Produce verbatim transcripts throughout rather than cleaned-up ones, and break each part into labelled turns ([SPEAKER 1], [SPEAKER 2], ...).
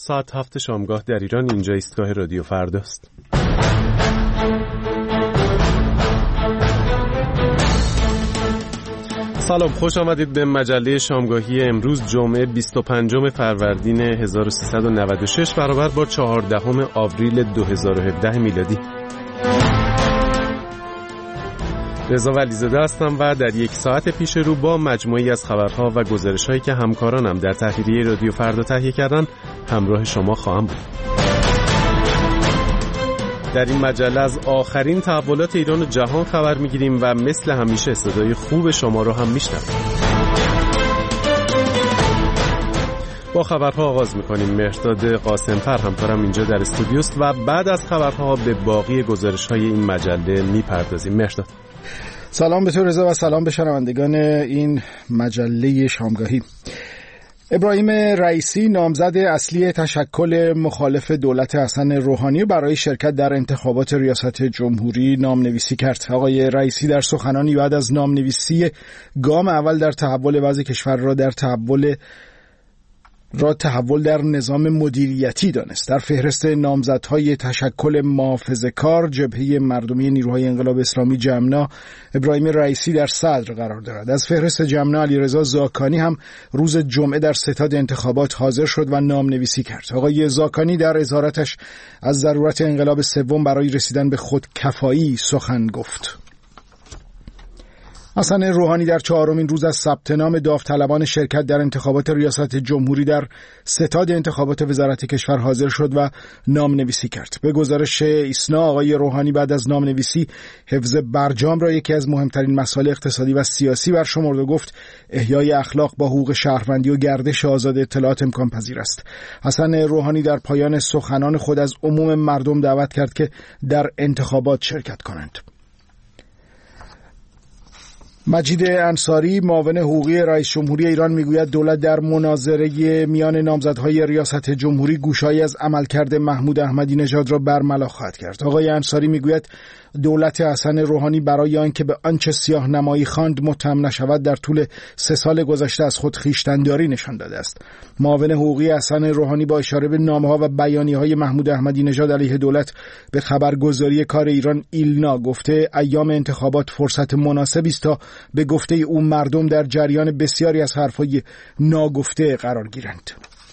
[SPEAKER 1] ساعت هفت شامگاه در ایران. اینجا ایستگاه رادیو فرداست. سلام، خوش آمدید به مجله شامگاهی امروز جمعه بیست و پنجم فروردین هزار و سیصد و نود و شش برابر با چهاردهم آوریل دو هزار و هفده میلادی. رضا ولیزاده هستم و در یک ساعت پیش رو با مجموعی از خبرها و گزارش‌هایی که همکارانم در تحریریه رادیو فردا تهیه کردن همراه شما خواهم بود. در این مجله از آخرین تحولات ایران و جهان خبر می‌گیریم و مثل همیشه صدای خوب شما رو هم میشنویم. با خبرها آغاز می‌کنیم. مهرداد قاسم‌فر همکارم اینجا در استودیوست و بعد از خبرها به باقی گزارش‌های این مجله می‌پردازیم. مهرداد،
[SPEAKER 2] سلام به تو رضا و سلام به شنوندگان این مجله شامگاهی. ابراهیم رئیسی نامزد اصلی تشکل مخالف دولت حسن روحانی برای شرکت در انتخابات ریاست جمهوری نامنویسی کرد. آقای رئیسی در سخنانی بعد از نامنویسی گام اول در تحول وضع کشور را در تحول را تحول در نظام مدیریتی دانست. در فهرست نامزدهای تشکل محافظه‌کار جبهه مردمی نیروهای انقلاب اسلامی جمنا، ابراهیم رئیسی در صدر قرار دارد. از فهرست جمنا علیرضا زاکانی هم روز جمعه در ستاد انتخابات حاضر شد و نامنویسی کرد. آقای زاکانی در اظهاراتش از ضرورت انقلاب سوم برای رسیدن به خودکفایی سخن گفت. حسن روحانی در چهارمین روز از ثبت نام داوطلبان شرکت در انتخابات ریاست جمهوری در ستاد انتخابات وزارت کشور حاضر شد و نامنویسی کرد. به گزارش ایسنا، آقای روحانی بعد از نامنویسی حفظ برجام را یکی از مهمترین مسائل اقتصادی و سیاسی برشمرد و گفت احیای اخلاق با حقوق شهروندی و گردش آزاد اطلاعات امکان پذیر است. حسن روحانی در پایان سخنان خود از عموم مردم دعوت کرد که در انتخابات شرکت کنند. مجید انصاری، معاون حقوقی رئیس جمهوری ایران، میگوید دولت در مناظره میان نامزدهای ریاست جمهوری گوشه‌ای از عملکرد محمود احمدی نژاد را برملا خواهد کرد. آقای انصاری میگوید دولت حسن روحانی برای آنکه به آنچه سیاه نمایی خواند متهم نشود در طول سه سال گذشته از خود خویشتن‌داری نشان داده است. معاون حقوقی حسن روحانی با اشاره به نامه‌ها و بیانیه‌های محمود احمدی نژاد علیه دولت به خبرگزاری کار ایران ایلنا گفته ایام انتخابات فرصت مناسبی است تا به گفته او مردم در جریان بسیاری از حرف‌های ناگفته قرار گیرند.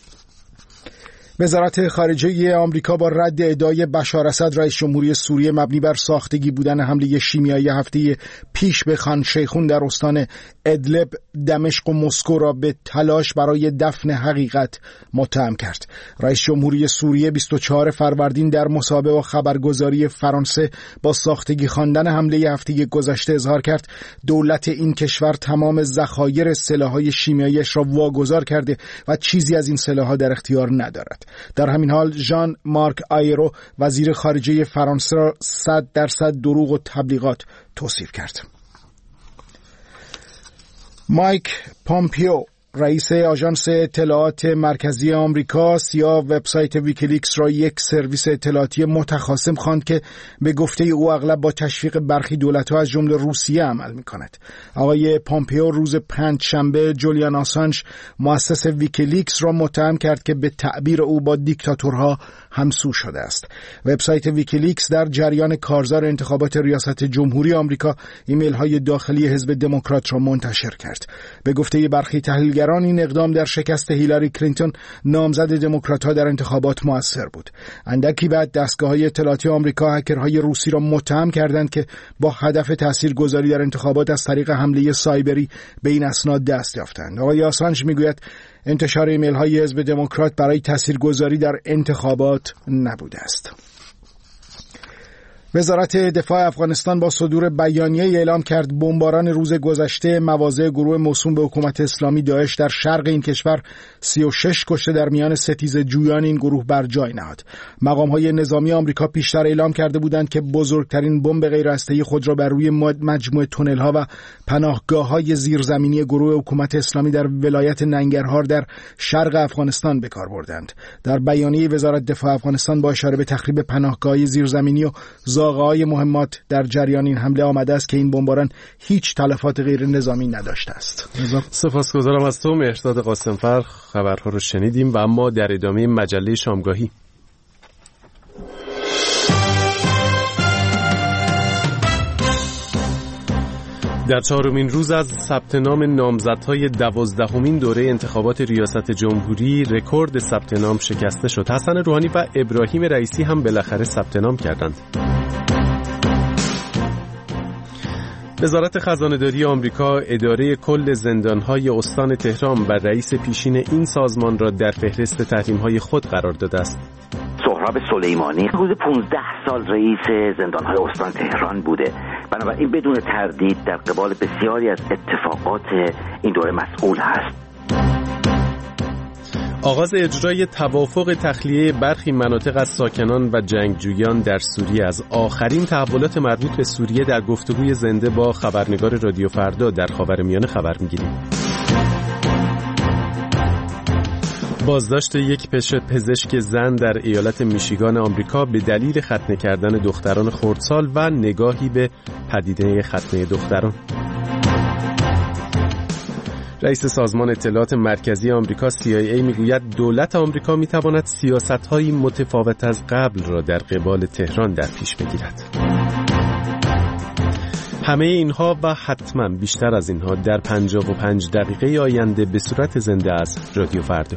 [SPEAKER 2] وزارت خارجه آمریکا با رد ادعای بشار اسد رئیس جمهوری سوریه مبنی بر ساختگی بودن حمله شیمیایی هفته پیش به خان شیخون در استان ادلب، دمشق و مسکو را به تلاش برای دفن حقیقت متهم کرد. رئیس جمهوری سوریه بیست و چهارم فروردین در مصاحبه با خبرگزاری فرانسه با ساختگی خواندن حمله هفته گذشته اظهار کرد دولت این کشور تمام ذخایر سلاح‌های شیمیایی‌اش را واگذار کرده و چیزی از این سلاح‌ها در اختیار ندارد. در همین حال ژان مارک آیرو وزیر خارجه فرانسه را صد درصد دروغ و تبلیغات توصیف کرد. مایک پامپیو، رئیس آژانس اطلاعات مرکزی آمریکا، سیا وبسایت ویکیلیکس را یک سرویس اطلاعاتی متخاصم خواند که به گفته او اغلب با تشویق برخی دولت‌ها از جمله روسیه عمل می‌کند. آقای پامپیو روز پنجشنبه جولیان آسانژ، مؤسس ویکیلیکس را متهم کرد که به تعبیر او با دیکتاتورها همسو شده است. وبسایت ویکیلیکس در جریان کارزار انتخابات ریاست جمهوری آمریکا ایمیل‌های داخلی حزب دموکرات را منتشر کرد. به گفته برخی تحلیل این اقدام در شکست هیلاری کلینتون نامزد دموکرات‌ها در انتخابات مؤثر بود. اندکی بعد دستگاه‌های اطلاعاتی آمریکا هکرهای روسی را متهم کردند که با هدف تاثیرگذاری در انتخابات از طریق حمله سایبری به این اسناد دست یافتند. آقای آسانژ میگوید انتشار ایمیل‌های حزب دموکرات برای تاثیرگذاری در انتخابات نبوده است. وزارت دفاع افغانستان با صدور بیانیه اعلام کرد بمباران روز گذشته مواضع گروه موسوم به حکومت اسلامی داعش در شرق این کشور سی و شش کشته در میان ستیزه جویان این گروه بر جای نهاد. مقام‌های نظامی آمریکا پیشتر اعلام کرده بودند که بزرگترین بمب غیرهسته‌ای خود را بر روی مجموعه تونل‌ها و پناهگاه‌های زیرزمینی گروه حکومت اسلامی در ولایت ننگرهار در شرق افغانستان به کار بردند. در بیانیه وزارت دفاع افغانستان با اشاره به تخریب پناهگاه‌های زیرزمینی و زاغه‌های مهمات در جریان این حمله آمده است که این بمباران هیچ تلفات غیر نظامی نداشته است.
[SPEAKER 1] سپاسگزارم از تو مهرداد قاسمفر. خبرها رو شنیدیم و اما در ادامه مجله شامگاهی در چهارمین روز از ثبت نام نامزدهای دوازدهمین دوره انتخابات ریاست جمهوری رکورد ثبت نام شکسته شد. حسن روحانی و ابراهیم رئیسی هم بالاخره ثبت نام کردند. وزارت خزانه‌داری آمریکا اداره کل زندان‌های استان تهران و رئیس پیشین این سازمان را در فهرست تحریم‌های خود قرار داده است.
[SPEAKER 3] سهراب سلیمانی حدود پانزده سال رئیس زندان‌های استان تهران بوده، بنابراین بدون تردید در قبال بسیاری از اتفاقات این دوره مسئول هست.
[SPEAKER 1] آغاز اجرای توافق تخلیه برخی مناطق از ساکنان و جنگجویان در سوریه از آخرین تحولات مربوط به سوریه در گفتگوی زنده با خبرنگار رادیو فردا در خاورمیانه خبر می‌گیریم. بازداشت یک پزشک زن در ایالت میشیگان آمریکا به دلیل ختنه کردن دختران خردسال و نگاهی به پدیده ختنه دختران. رئیس سازمان اطلاعات مرکزی آمریکا سی آی ای میگوید دولت آمریکا میتواند سیاست‌هایی متفاوت از قبل را در قبال تهران در پیش بگیرد. همه اینها و حتما بیشتر از اینها در پنجاه و پنج دقیقه آینده به صورت زنده از رادیو فردا.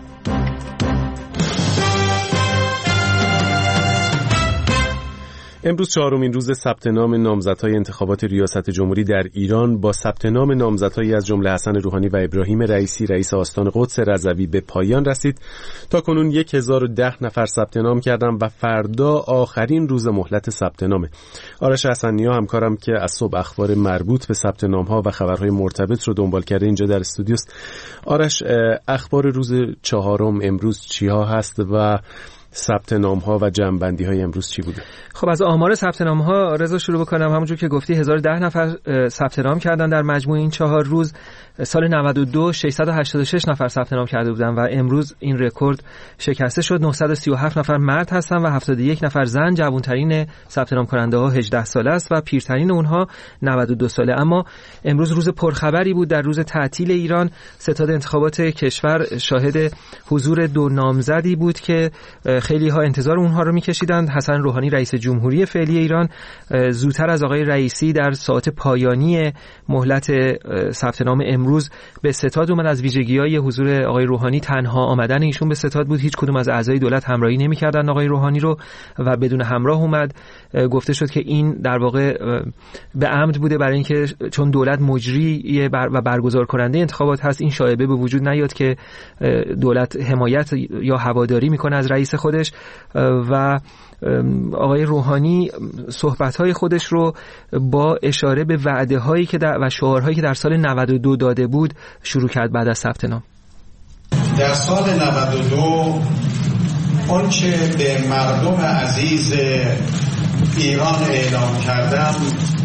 [SPEAKER 1] امروز چهارمین روز ثبت نام نامزدهای انتخابات ریاست جمهوری در ایران با ثبت نام نامزدهایی از جمله حسن روحانی و ابراهیم رئیسی رئیس آستان قدس رضوی به پایان رسید. تا کنون هزار و ده نفر ثبت نام کردند و فردا آخرین روز مهلت ثبت نامه. آرش حسنی‌ها همکارم که از صبح اخبار مربوط به ثبت نام‌ها و خبرهای مرتبط رو دنبال کرده اینجا در استودیوست. آرش، اخبار روز چهارم امروز چی‌ها هست و ثبت نام‌ها و جمع‌بندی‌های امروز چی بوده؟
[SPEAKER 4] خب از آمار ثبت نام‌ها رضا شروع بکنم. همونجور که گفتی هزار و ده نفر ثبت نام کردن در مجموع این چهار روز. سال نود و دو ششصد و هشتاد و شش نفر ثبت نام کرده بودن و امروز این رکورد شکسته شد. نهصد و سی و هفت نفر مرد هستن و هفتاد و یک نفر زن. جوان‌ترین ثبت نام کننده‌ها هجده ساله است و پیرترین اونها نود و دو ساله. اما امروز روز پرخبری بود. در روز تعطیل ایران ستاد انتخابات کشور شاهد حضور دو نامزدی بود که خیلی ها انتظار اونها رو می‌کشیدند. حسن روحانی رئیس جمهوری فعلی ایران زودتر از آقای رئیسی در ساعات پایانی مهلت ثبت نام امروز به ستاد اومد. از ویژگی‌های حضور آقای روحانی تنها آمدن ایشون به ستاد بود. هیچ کدوم از اعضای دولت همراهی نمی‌کردند آقای روحانی رو و بدون همراه اومد. گفته شد که این در واقع به عمد بوده برای اینکه چون دولت مجری و برگزار کننده انتخابات هست این شایبه به وجود نیاد که دولت حمایت یا هواداری میکنه از رئیس خودش. و آقای روحانی صحبت‌های خودش رو با اشاره به وعده‌هایی که در و شعارهایی که در سال نود و دو داده بود شروع کرد. بعد از ثبت نام
[SPEAKER 5] در سال نود و دو آنچه به مردم عزیز ایران اعلام کردم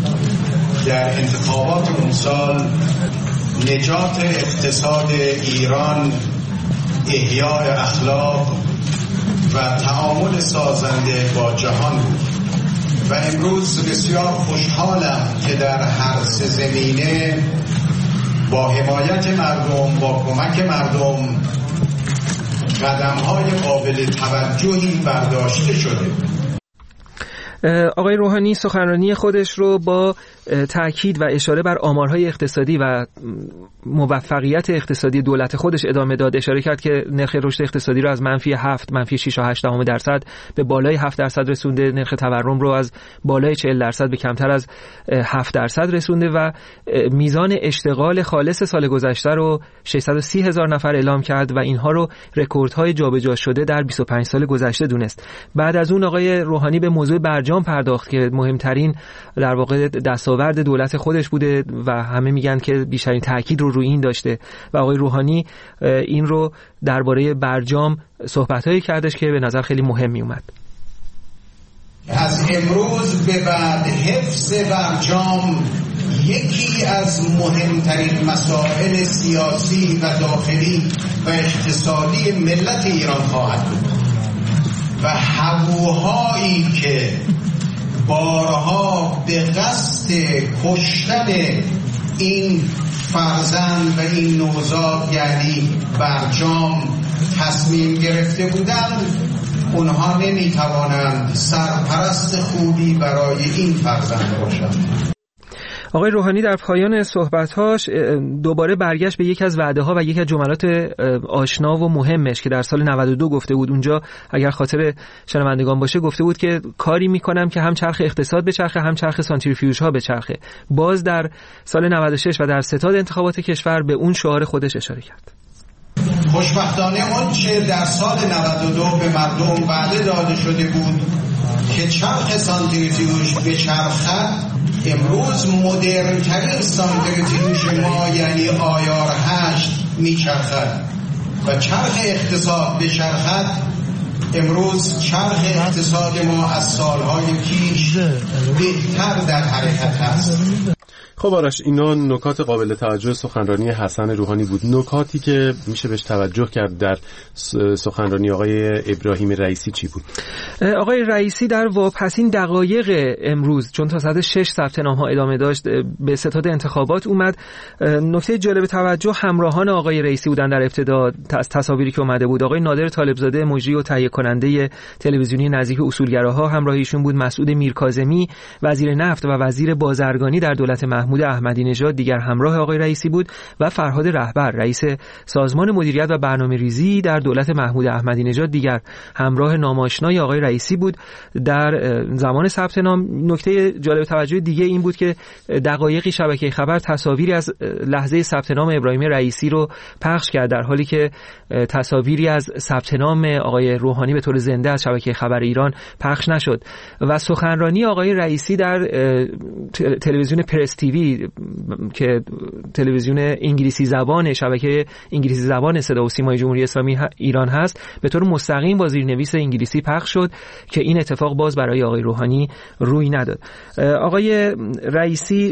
[SPEAKER 5] در انتخابات اون سال نجات اقتصاد ایران، احیای اخلاق و تعامل سازنده با جهان بود و امروز بسیار خوشحالم که در هر سه زمینه با حمایت مردم، با کمک مردم قدم‌های قابل توجهی برداشته شده.
[SPEAKER 4] آقای روحانی سخنرانی خودش رو با تأکید و اشاره بر آمارهای اقتصادی و موفقیت اقتصادی دولت خودش ادامه داد. اشاره کرد که نرخ رشد اقتصادی رو از منفی هفت منفی شش و هشت دهم درصد به بالای هفت درصد رسونده. نرخ تورم رو از بالای چهل درصد به کمتر از هفت درصد رسونده و میزان اشتغال خالص سال گذشته رو ششصد و سی هزار نفر اعلام کرد و اینها رو رکوردهای جابجا شده در بیست و پنج سال گذشته دونست. بعد از اون آقای روحانی به موضوع برجام پرداخت که مهمترین در واقع دستاورد دولت خودش بوده و همه میگن که بیشترین تاکید رو روی این داشته و آقای روحانی این رو درباره برجام صحبت‌هایی کردش که به نظر خیلی مهم می اومد.
[SPEAKER 5] از امروز به بعد حفظ برجام یکی از مهمترین مسائل سیاسی و داخلی و اقتصادی ملت ایران خواهد بود و هووهایی که بارها به قصد کشتن این فرزند و این نوزاد یعنی برجام تصمیم گرفته بودند، اونها نمیتوانند سرپرست خوبی برای این فرزند باشند.
[SPEAKER 4] آقای روحانی در پایان صحبت‌هاش دوباره برگشت به یک از وعده‌ها و یک از جملات آشنا و مهمش که در سال نود و دو گفته بود. اونجا اگر خاطر شنوندگان باشه گفته بود که کاری می‌کنم که هم چرخ اقتصاد به چرخه هم چرخ سانتریفیوژها به چرخه. باز در سال نود و شش و در ستاد انتخابات کشور به اون شعار خودش اشاره کرد.
[SPEAKER 5] خوشبختانه اون چه در سال نود و دو به مردم وعده داده شده بود که چرخ سانتریفیوژ به چرخد، امروز مدرن‌ترین سانتریفیوژ ما یعنی آیار هشت میچرخد و چرخ اقتصاد به چرخد. امروز چرخ اقتصاد ما از سالهای پیش بهتر در حرکت هست.
[SPEAKER 1] خب آرش، اینا نکات قابل توجه سخنرانی حسن روحانی بود، نکاتی که میشه بهش توجه کرد در سخنرانی آقای ابراهیم رئیسی چی بود؟
[SPEAKER 4] آقای رئیسی در واپسین دقایق امروز، چون تا ساعت شش ثبت نام ها ادامه داشت، به ستاد انتخابات اومد. نکته جالب توجه همراهان آقای رئیسی بودن در ابتدا، تصاویری که اومده بود. آقای نادر طالبزاده مجری و تهیه کننده تلویزیونی نزدیک اصولگراها همراهیشون بود. مسعود میرکاظمی وزیر نفت و وزیر بازرگانی در دولت محمود احمدی نژاد دیگر همراه آقای رئیسی بود و فرهاد رهبر رئیس سازمان مدیریت و برنامه‌ریزی در دولت محمود احمدی نژاد دیگر همراه ناماشنای آقای رئیسی بود در زمان ثبت نام. نکته جالب توجه دیگه این بود که دقایقی شبکه خبر تصاویری از لحظه ثبت نام ابراهیم رئیسی رو پخش کرد، در حالی که تصاویری از ثبت نام آقای روحانی به طور زنده از شبکه خبر ایران پخش نشد. و سخنرانی آقای رئیسی در تلویزیون پرس تیوی که تلویزیون انگلیسی زبان شبکه انگلیسی زبان صدا و سیمای جمهوری اسلامی ایران هست، به طور مستقیم با زیرنویس انگلیسی پخش شد که این اتفاق باز برای آقای روحانی روی نداد. آقای رئیسی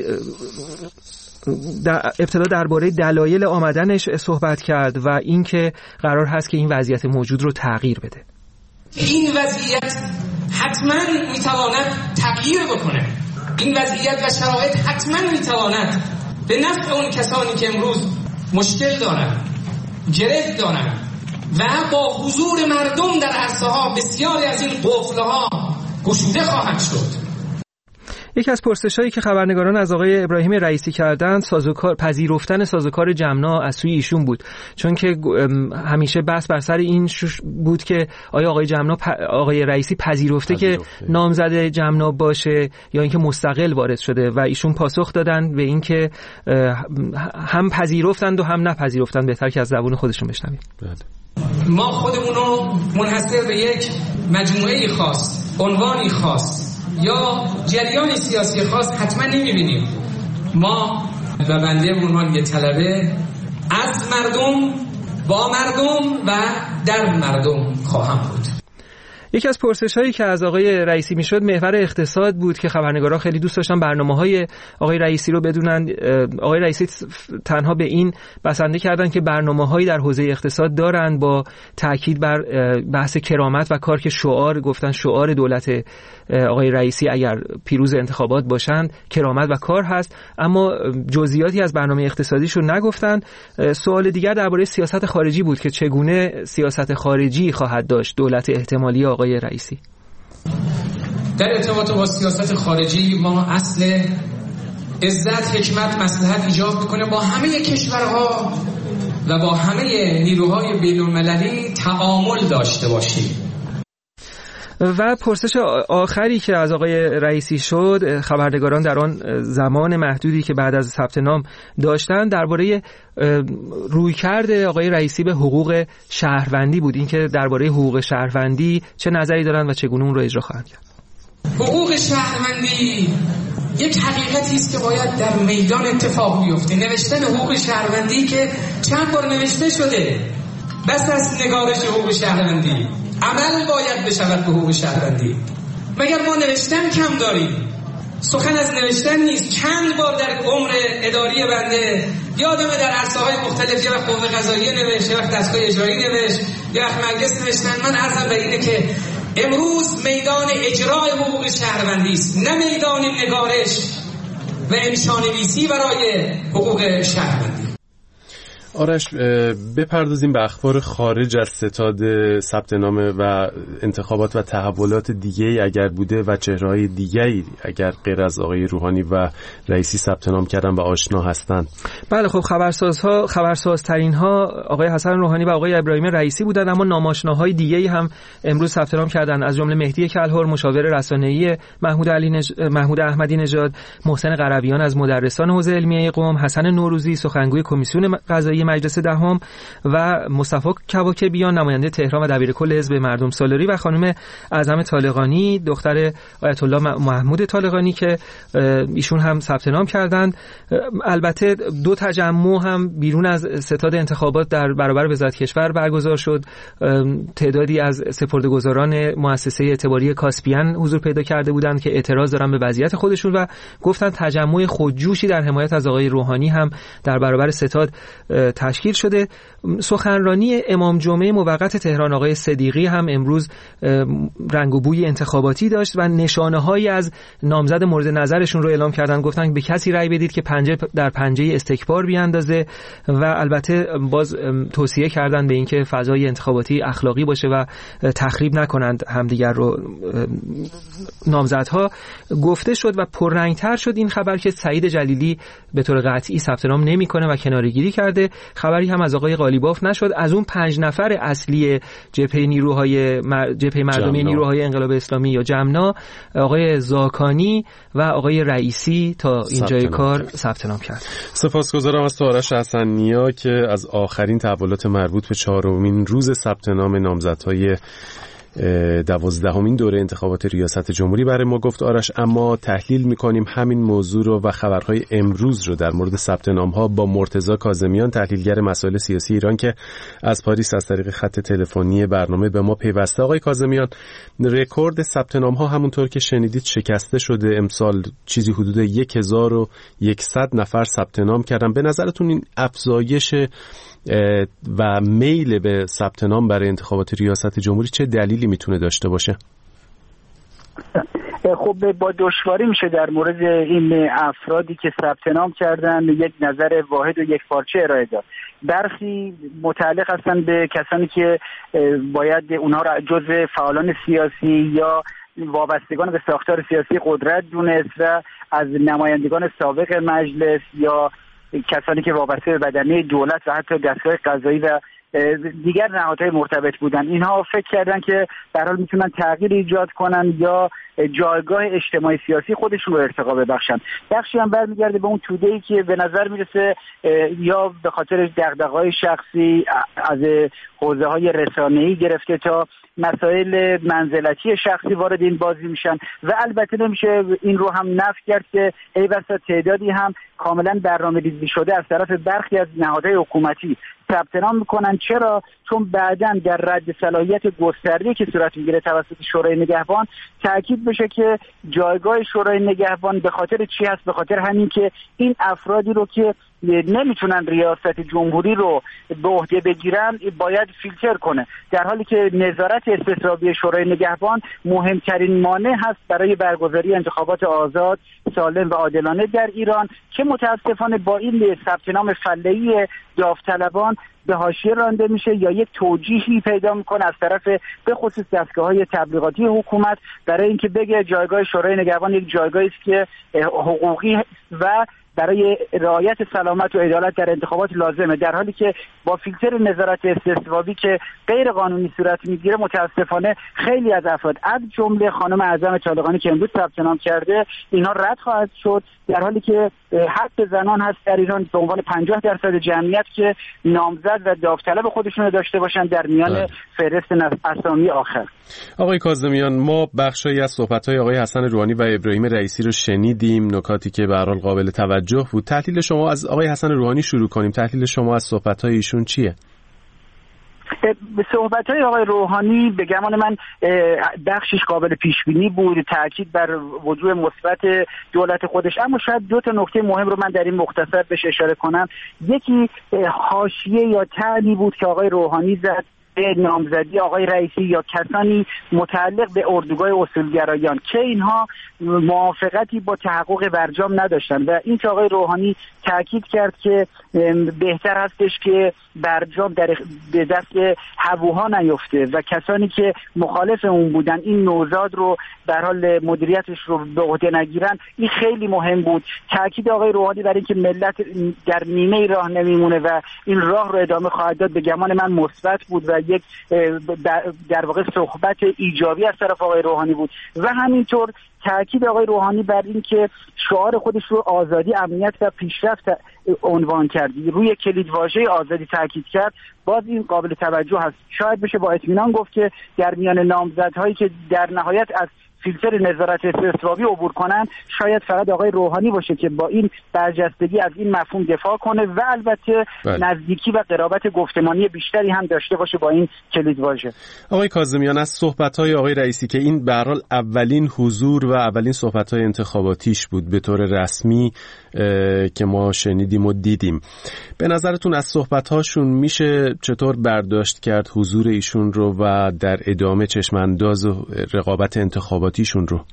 [SPEAKER 4] در ابتدا درباره دلایل آمدنش صحبت کرد و اینکه قرار هست که این وضعیت موجود رو تغییر بده.
[SPEAKER 6] این وضعیت حتما میتواند تغییر بکنه. این وضعیت و شرایط حتما میتواند به نفع اون کسانی که امروز مشکل دارن، گره دارن و با حضور مردم در عرصه ها بسیاری از این قفل ها گشوده خواهد شد.
[SPEAKER 4] یکی از پرسش‌هایی که خبرنگاران از آقای ابراهیم رئیسی کردند سازوکار پذیرفتن سازوکار جمنا از سوی ایشون بود، چون که همیشه بحث بر سر این بود که آیا آقای جمنا آقای رئیسی پذیرفته, پذیرفته که نامزد جمنا باشه یا اینکه مستقل وارد شده و ایشون پاسخ دادن به این که هم پذیرفتند و هم نپذیرفتند. بهتر که از زبون خودشون بشنویم.
[SPEAKER 6] ما خودمون رو منحصر به یک مجموعه خاص، عنوانی خاص یا جریان سیاسی خاص حتما نمی‌بینیم. ما و بنده به عنوان یک طلبه از مردم، با مردم و در مردم خواهم بود.
[SPEAKER 4] یکی از پرسش‌هایی که از آقای رئیسی میشد محور اقتصاد بود که خبرنگارا خیلی دوست داشتن برنامه‌های آقای رئیسی رو بدونن. آقای رئیسی تنها به این بسنده کردن که برنامه‌هایی در حوزه اقتصاد دارن، با تاکید بر بحث کرامت و کار که شعار گفتن شعار دولت آقای رئیسی اگر پیروز انتخابات باشند کرامت و کار هست، اما جزئیاتی از برنامه اقتصادیش رو نگفتن. سوال دیگر درباره سیاست خارجی بود که چگونه سیاست خارجی خواهد داشت دولت احتمالی آقای رئیسی.
[SPEAKER 6] در ارتباط با سیاست خارجی ما اصل عزت، حکمت، مصلحت ایجاب میکنه با همه کشورها و با همه نیروهای بین‌المللی تعامل داشته باشیم.
[SPEAKER 4] و پرسش آخری که از آقای رئیسی شد، خبرنگاران در آن زمان محدودی که بعد از ثبت نام داشتن درباره رویکرد آقای رئیسی به حقوق شهروندی بود، اینکه درباره حقوق شهروندی چه نظری دارن و چگونه اون رو اجرا خواهند کرد.
[SPEAKER 6] حقوق شهروندی یک حقیقتی است که باید در میدان اتفاق بیفته. نوشتن حقوق شهروندی که چند بار نوشته شده، بس از نگارش حقوق شهروندی عمل باید بشود به حقوق شهروندی. مگر ما نوشتن کم داریم؟ سخن از نوشتن نیست. چند بار در عمر اداری بنده یادمه در عرصه‌های مختلف، یه وقت قوه قضاییه نوشت، یه وقت دستگاه اجرایی نوشت، یه وقت مجلس نوشتن. من عرضم به اینه که امروز میدان اجرای حقوق شهروندی است، نه میدان نگارش و انشانویسی برای حقوق شهروندی.
[SPEAKER 1] آرش، بپردازیم به اخبار خارج از ستاد ثبت نام و انتخابات و تحولات دیگه‌ای اگر بوده و چهره‌های دیگه‌ای اگر غیر از آقای روحانی و رئیسی ثبت نام کردن و آشنا هستند.
[SPEAKER 4] بله، خب خبرسازها خبرسازترین ها آقای حسن روحانی و آقای ابراهیم رئیسی بودند، اما ناماشناهای دیگه‌ای هم امروز ثبت نام کردند، از جمله مهدی کلهر مشاور رسانه‌ای محمود علی نج... محمود احمدی نژاد، محسن قرویان از مدرسان حوزه علمیه قم، حسن نوروزی سخنگوی کمیسیون قضایی مجلس دهم و مصطفی کواکبیان نماینده تهران و دبیرکل حزب مردم سالاری و خانم اعظم طالقانی دختر آیت الله محمود طالقانی که ایشون هم ثبت نام کردند. البته دو تجمع هم بیرون از ستاد انتخابات در برابر وزارت کشور برگزار شد. تعدادی از سپرده‌گذاران مؤسسه اعتباری کاسپیان حضور پیدا کرده بودند که اعتراض دارن به وضعیت خودشون و گفتن تجمع خودجوشی در حمایت از آقای روحانی هم در برابر ستاد تشکیل شده. سخنرانی امام جمعه موقت تهران آقای صدیقی هم امروز رنگ و بوی انتخاباتی داشت و نشانه‌هایی از نامزد مورد نظرشون رو اعلام کردن. گفتن به کسی رأی بدید که پنجه در پنجه استکبار بیاندازه و البته باز توصیه کردن به اینکه فضای انتخاباتی اخلاقی باشه و تخریب نکنند همدیگر رو. نامزدها گفته شد و پررنگ‌تر شد این خبر که سعید جلیلی به طور قطعی ثبت نام نمی‌کنه و کناره‌گیری کرده. خبری هم از آقای قالیباف نشد. از اون پنج نفر اصلی جبهه نیروهای مر... جبهه مردمی نیروهای انقلاب اسلامی یا جمنا، آقای زاکانی و آقای رئیسی تا اینجای کار ثبت نام کرد.
[SPEAKER 1] سپاسگزارم از تو آرش حسن‌نیا که از آخرین تحولات مربوط به چهارمین روز ثبت نام نامزدهای دوازدهمین دوره انتخابات ریاست جمهوری برای ما گفت. آرش، اما تحلیل می‌کنیم همین موضوع رو و خبرهای امروز رو در مورد ثبت نام‌ها با مرتضی کاظمیان، تحلیلگر مسائل سیاسی ایران که از پاریس از طریق خط تلفنی برنامه به ما پیوسته. آقای کاظمیان، رکورد ثبت نام‌ها همونطور که شنیدید شکسته شده. امسال چیزی حدود هزار و صد نفر ثبت نام کردن. به نظرتون این افزایش و میل به ثبت نام برای انتخابات ریاست جمهوری چه دلیلی میتونه داشته باشه؟
[SPEAKER 7] خب با دشواری میشه در مورد این افرادی که ثبت نام کردن یک نظر واحد و یک پارچه ارائه داد. برخی متعلق هستن به کسانی که باید اونها را جزء فعالان سیاسی یا وابستگان به ساختار سیاسی قدرت دونست و از نمایندگان سابق مجلس یا کسانی که وابسته به بدنه دولت و حتی دستگاه قضایی و دیگر نهادهای مرتبط بودن، اینها فکر کردن که در حال میتونن تغییر ایجاد کنن یا جایگاه اجتماعی سیاسی خودشون رو ارتقا ببخشن. بخشی هم برمیگرده به اون توده‌ای که به نظر میرسه یا به خاطر دغدغه‌های شخصی از حوزه‌های رسانه‌ای گرفته تا مسائل منزلتی شخصی وارد این بازی میشن و البته نمیشه این رو هم نفی کرد که ای بسا تعدادی هم کاملا برنامه‌ریزی شده از طرف برخی از نهادهای حکومتی ثبت نام میکنن. چرا؟ چون بعداً در رد صلاحیت گسترده‌ای که صورت میگیره توسط شورای نگهبان تاکید بشه که جایگاه شورای نگهبان به خاطر چی هست؟ به خاطر همین که این افرادی رو که نمیتونن ریاست جمهوری رو به عهده بگیرن باید فیلتر کنه، در حالی که نظارت استصوابی شورای نگهبان مهمترین مانع هست برای برگزاری انتخابات آزاد، سالم و عادلانه در ایران که متاسفانه با این ثبت نام فله‌ای داوطلبان به حاشیه رانده میشه یا یک توجیهی پیدا میکنه از طرف به خصوص دستگاه‌های تبلیغاتی حکومت برای اینکه بگه جایگاه شورای نگهبان یک جایگاهی است که حقوقی و برای رعایت سلامت و عدالت در انتخابات لازمه، در حالی که با فیلتر نظارت استصوابی که غیر قانونی صورت میگیره متاسفانه خیلی از افراد از جمله خانم اعظم طالقانی که امروز ثبت نام کرده اینها رد خواهد شد، در حالی که حق زنان هست در ایران به عنوان پنجاه درصد جمعیت که نامزد و داوطلب خودشون رو داشته باشن در میان فهرست اسامی آخر.
[SPEAKER 1] آقای کاظمیان، ما بخشی از صحبت‌های آقای حسن روحانی و ابراهیم رئیسی رو شنیدیم، نکاتی که به هر حال قابل توجه بود. تحلیل شما از آقای حسن روحانی شروع کنیم. تحلیل شما از صحبت‌های ایشون چیه؟
[SPEAKER 7] به صحبت‌های آقای روحانی به گمان من بخشش قابل پیش‌بینی بود، تاکید بر وجود مثبت دولت خودش، اما شاید دو تا نکته مهم رو من در این مختصر بهش اشاره کنم. یکی حاشیه یا طعنی بود که آقای روحانی زد به نامزدی آقای رئیسی یا کسانی متعلق به اردوگاه اصولگرایان که اینها موافقتی با تحقق برجام نداشتن و این که آقای روحانی تاکید کرد که بهتر هستش که برجام در دست هووها نیفته و کسانی که مخالف اون بودن این نوزاد رو در حال مدیریتش رو به عهده نگیرن، این خیلی مهم بود. تاکید آقای روحانی برای اینکه ملت در نیمه راه نمیمونه و این راه رو ادامه خواهد داد به گمان من مثبت بود و یک در واقع صحبت ایجابی از طرف آقای روحانی بود و همینطور تاکید آقای روحانی بر این که شعار خودش رو آزادی، امنیت و پیشرفت عنوان کرد، روی کلیدواژه آزادی تاکید کرد. باز این قابل توجه هست. شاید بشه با اطمینان گفت که در میان نامزدهایی که در نهایت از فیلتر نظارت استثبابی عبور کنن شاید فقط آقای روحانی باشه که با این برجستگی از این مفهوم دفاع کنه و البته بله. نزدیکی و قرابت گفتمانی بیشتری هم داشته باشه با این کلیدواژه.
[SPEAKER 1] آقای کاظمیان، از صحبت‌های آقای رئیسی که این به هر حال اولین حضور و اولین صحبت‌های انتخاباتیش بود به طور رسمی که ما شنیدیم و دیدیم، به نظرتون از صحبت‌هاشون میشه چطور برداشت کرد حضور ایشون رو و در ادامه چشم‌انداز رقابت انتخاباتیشون رو؟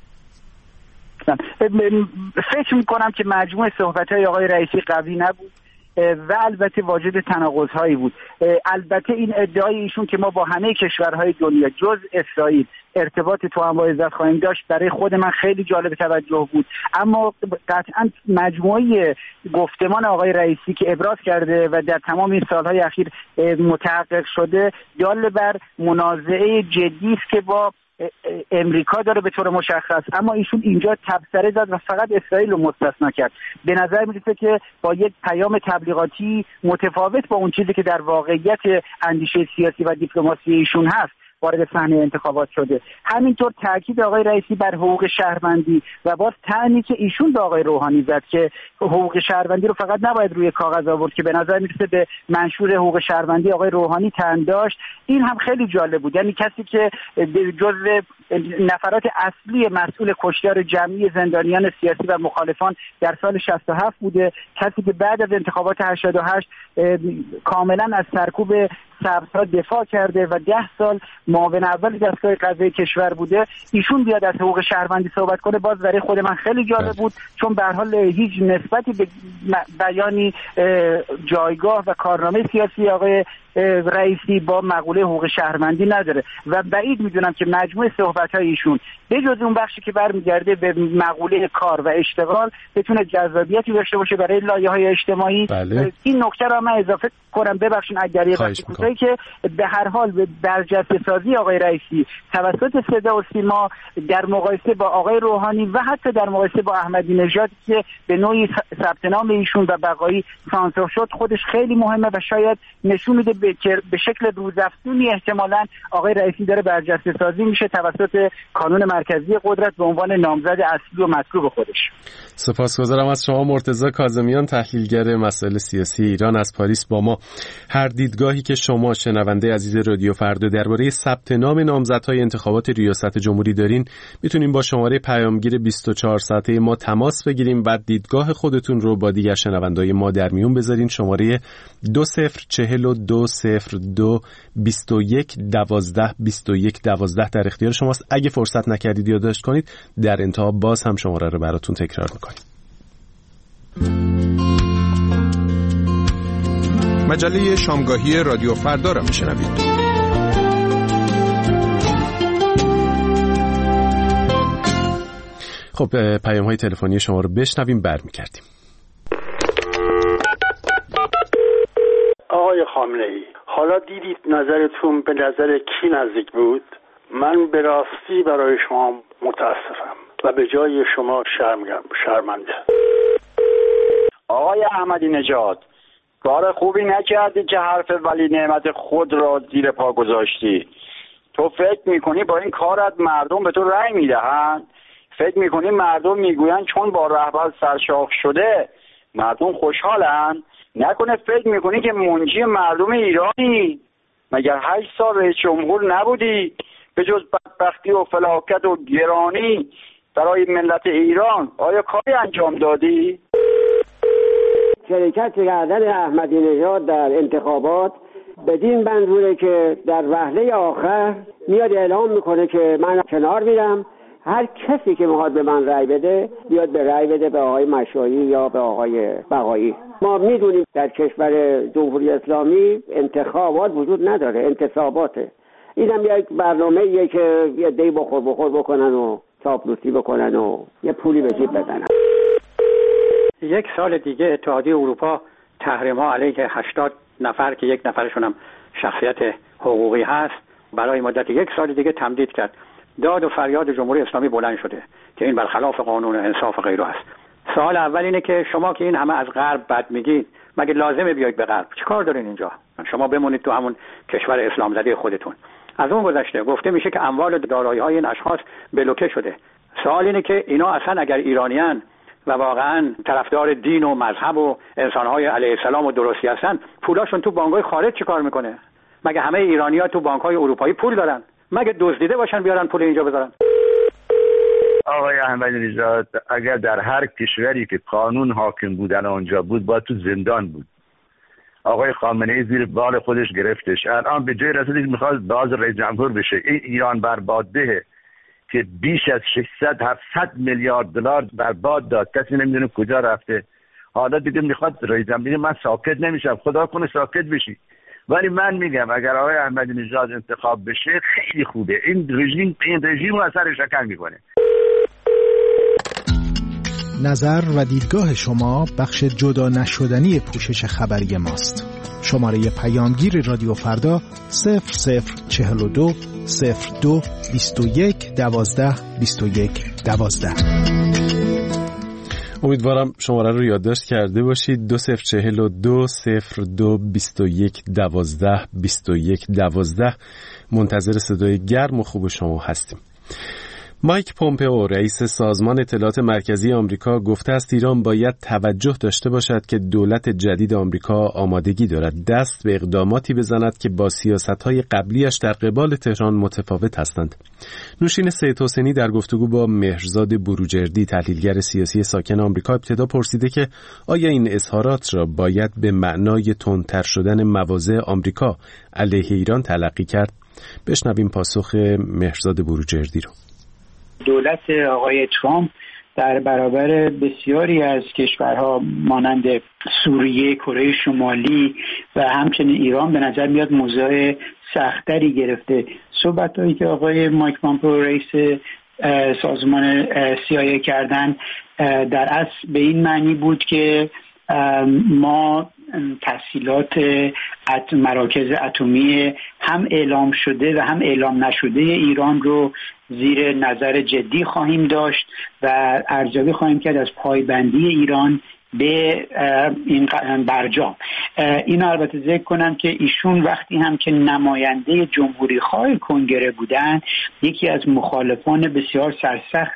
[SPEAKER 7] فکر میکنم که مجموع صحبت‌های آقای رئیسی قوی نبود و البته واجد تناقض‌هایی بود. البته این ادعای ایشون که ما با همه کشورهای دنیا جز اسرائیل ارتباط توأم با عزت خواهیم داشت برای خود من خیلی جالب توجه بود، اما قطعا مجموعه گفتمان آقای رئیسی که ابراز کرده و در تمام این سالهای اخیر متحقق شده دال بر منازعه جدی است که با امریکا داره به طور مشخص، اما ایشون اینجا تبصره زد و فقط اسرائیل رو مستثنا کرد. به نظر میرسه که با یک پیام تبلیغاتی متفاوت با اون چیزی که در واقعیت اندیشه سیاسی و دیپلماسی ایشون هست وارد صحنه انتخابات شده. همینطور تاکید آقای رئیسی بر حقوق شهروندی و باز طعنی که ایشون به آقای روحانی زد که حقوق شهروندی رو فقط نباید روی کاغذ آورد که به نظر میرسه به منشور حقوق شهروندی آقای روحانی طعن داشت. این هم خیلی جالب بود، یعنی کسی که جزو نفرات اصلی مسئول کشتار جمعی زندانیان سیاسی و مخالفان در سال شصت و هفت بوده، کسی که بعد از انتخابات هشتاد و هشت کاملا از سرکوب سبزها دفاع کرده و ده سال معاون اول دستگاه قضایی کشور بوده، ایشون بیاد از حقوق شهروندی صحبت کنه، باز برای خود من خیلی جالب بود، چون به هر حال هیچ نسبتی به بیانی جایگاه و کارنامه سیاسی آقای رئیسی با مقوله حقوق شهروندی نداره و بعید میدونم که مجموع صحبت‌های ایشون به جز اون بخشی که برمیگرده به مقوله کار و اشتغال بتونه جذابیتی داشته باشه برای لایه‌های اجتماعی.
[SPEAKER 1] بله.
[SPEAKER 7] این نکته را من اضافه کنم، ببخشید اگر یه بحثی که به هر حال به برجسته سازی آقای رئیسی توسط صدا و سیما در مقایسه با آقای روحانی و حتی در مقایسه با احمدی نژاد که به نوعی ثبت نام ایشون و بقایی سانسور شد خودش خیلی مهمه و شاید نشون میده به شکل روزافزونی احتمالاً آقای رئیسی داره برجسته سازی میشه توسط کانون مرکزی قدرت به عنوان نامزد اصلی و مطلوب خودش.
[SPEAKER 1] سپاسگزارم از شما مرتضی کاظمیان، تحلیلگر مسائل سیاسی ایران از پاریس با ما. هر دیدگاهی که شما شنونده عزیز رادیو فردا درباره ثبت نام نامزدهای انتخابات ریاست جمهوری دارین میتونیم با شماره پیامگیر بیست و چهار ساعته ما تماس بگیریم، بعد دیدگاه خودتون رو با دیگر شنوندای ما در میون بذارین. شماره دو صفر چهل و دو صفر دو بیست و یک دوازده بیست و یک دوازده در اختیار شماست. اگه فرصت نکردید یادداشت کنید، در انتها باز هم شماره رو براتون تکرار میکنیم.
[SPEAKER 8] مجله شامگاهی رادیو فردا را میشنوید.
[SPEAKER 1] خب پیام های تلفنی شما رو بشنویم برمیگردیم.
[SPEAKER 9] آقای خامنه‌ای، حالا دیدید نظرتون به نظر کی نزدیک بود؟ من به راستی برای شما متاسفم و به جای شما شرمنده.
[SPEAKER 10] آقای احمدی نژاد، کار خوبی نکردی که حرف ولی نعمت خود را زیر پا گذاشتی. تو فکر میکنی با این کارت مردم به تو رأی میدهند؟ فکر میکنی مردم میگویند چون با رهبر سرشاخ شده مردم خوشحالن؟ نکنه فکر میکنی که منجی مردم ایرانی؟ مگر هشت سال رئیس جمهور نبودی؟ به جز بدبختی و فلاکت و گرانی برای ملت ایران آیا کاری انجام دادی؟
[SPEAKER 11] شرکت کردن احمدی نژاد در انتخابات بدین منظوره که در وهله آخر میاد اعلام میکنه که من کنار میرم، هر کسی که میخواد به من رأی بده بیاد به رأی بده به آقای مشایی یا به آقای بقایی. ما میدونیم در کشور جمهوری اسلامی انتخابات وجود نداره، انتصاباته. اینم یک برنامه‌ایه که یه دی بخور بخور بکنن و چاپلوسی بکنن و یه پولی به جیب بزنن.
[SPEAKER 12] یک سال دیگه اتحادیه اروپا تحریم‌ها علیه هشتاد نفر که یک نفرشون هم شخصیت حقوقی هست برای مدت یک سال دیگه تمدید کرد. داد و فریاد جمهوری اسلامی بلند شده که این برخلاف قانون انصاف و غیره است. سوال اول اینه که شما که این همه از غرب بد میگید، مگه لازمه بیاید به غرب؟ چیکار دارین اینجا؟ شما بمونید تو همون کشور اسلام زده خودتون. از اون گذشته گفته میشه که اموال و دارایی‌های این اشخاص بلوکه شده. سوال اینه که اینا اصلا اگر ایرانیان و واقعا طرفدار دین و مذهب و انسان‌های علیه السلام و درستی هستن، پولاشون تو بانک‌های خارج چیکار میکنه؟ مگه همه ایرانی‌ها تو بانک‌های اروپایی پول دارن؟ مگه دزدیده باشن بیارن پول اینجا بذارن؟
[SPEAKER 13] آقای احمدی نژاد اگر در هر کشوری که قانون حاکم بودن آنجا بود باید تو زندان بود. آقای خامنه‌ای زیر بال خودش گرفتش، الان به جای رسیدگی میخواد باز رئیس جمهور بشه. این ایران برباددهه که بیش از ششصد هفتصد میلیارد دلار برباد داد، کسی نمیدونه کجا رفته. حالا دیگه میخواد رئیس جمهور. من ساکت نمیشم، خدا کنه ساکت بشی. ولی من میگم اگر آقای احمدی نژاد انتخاب بشه خیلی خوبه. این رژیم این رژیم رو اثر شکن میکنه.
[SPEAKER 2] نظر و دیدگاه شما بخش جدا نشدنی پوشش خبری ماست. شماره پیامگیر رادیو فردا صفر صفر چهل و دو صفر دو بیست و یک دوازده بیست و یک دوازده.
[SPEAKER 1] امیدوارم شماره رو یادداشت کرده باشید. دو صفر چهل و دو صفر دو بیست و یک دوازده بیست و یک دوازده. منتظر صدای گرم و خوب شما هستیم. مایک پومپئو رئیس سازمان اطلاعات مرکزی آمریکا گفته است ایران باید توجه داشته باشد که دولت جدید آمریکا آمادگی دارد دست به اقداماتی بزند که با سیاست‌های قبلیش در قبال تهران متفاوت هستند. نوشین سید حسینی در گفتگو با مهرزاد بروجردی تحلیلگر سیاسی ساکن آمریکا ابتدا پرسیده که آیا این اظهارات را باید به معنای تندتر شدن مواضع آمریکا علیه ایران تلقی کرد؟ بشنویم پاسخ مهرزاد بروجردی رو.
[SPEAKER 14] دولت آقای ترامپ در برابر بسیاری از کشورها مانند سوریه، کره شمالی و همچنین ایران به نظر میاد موضوع سختری گرفته. صحبت‌هایی که آقای مایک پومپئو رئیس سازمان سی آی ای کردن در اصل به این معنی بود که ما تسهیلات مراکز اتمی هم اعلام شده و هم اعلام نشده ایران رو زیر نظر جدی خواهیم داشت و ارزیابی خواهیم کرد از پایبندی ایران به این برجام. این البته ذکر کنم که ایشون وقتی هم که نماینده جمهوری خواه کنگره بودن یکی از مخالفان بسیار سرسخت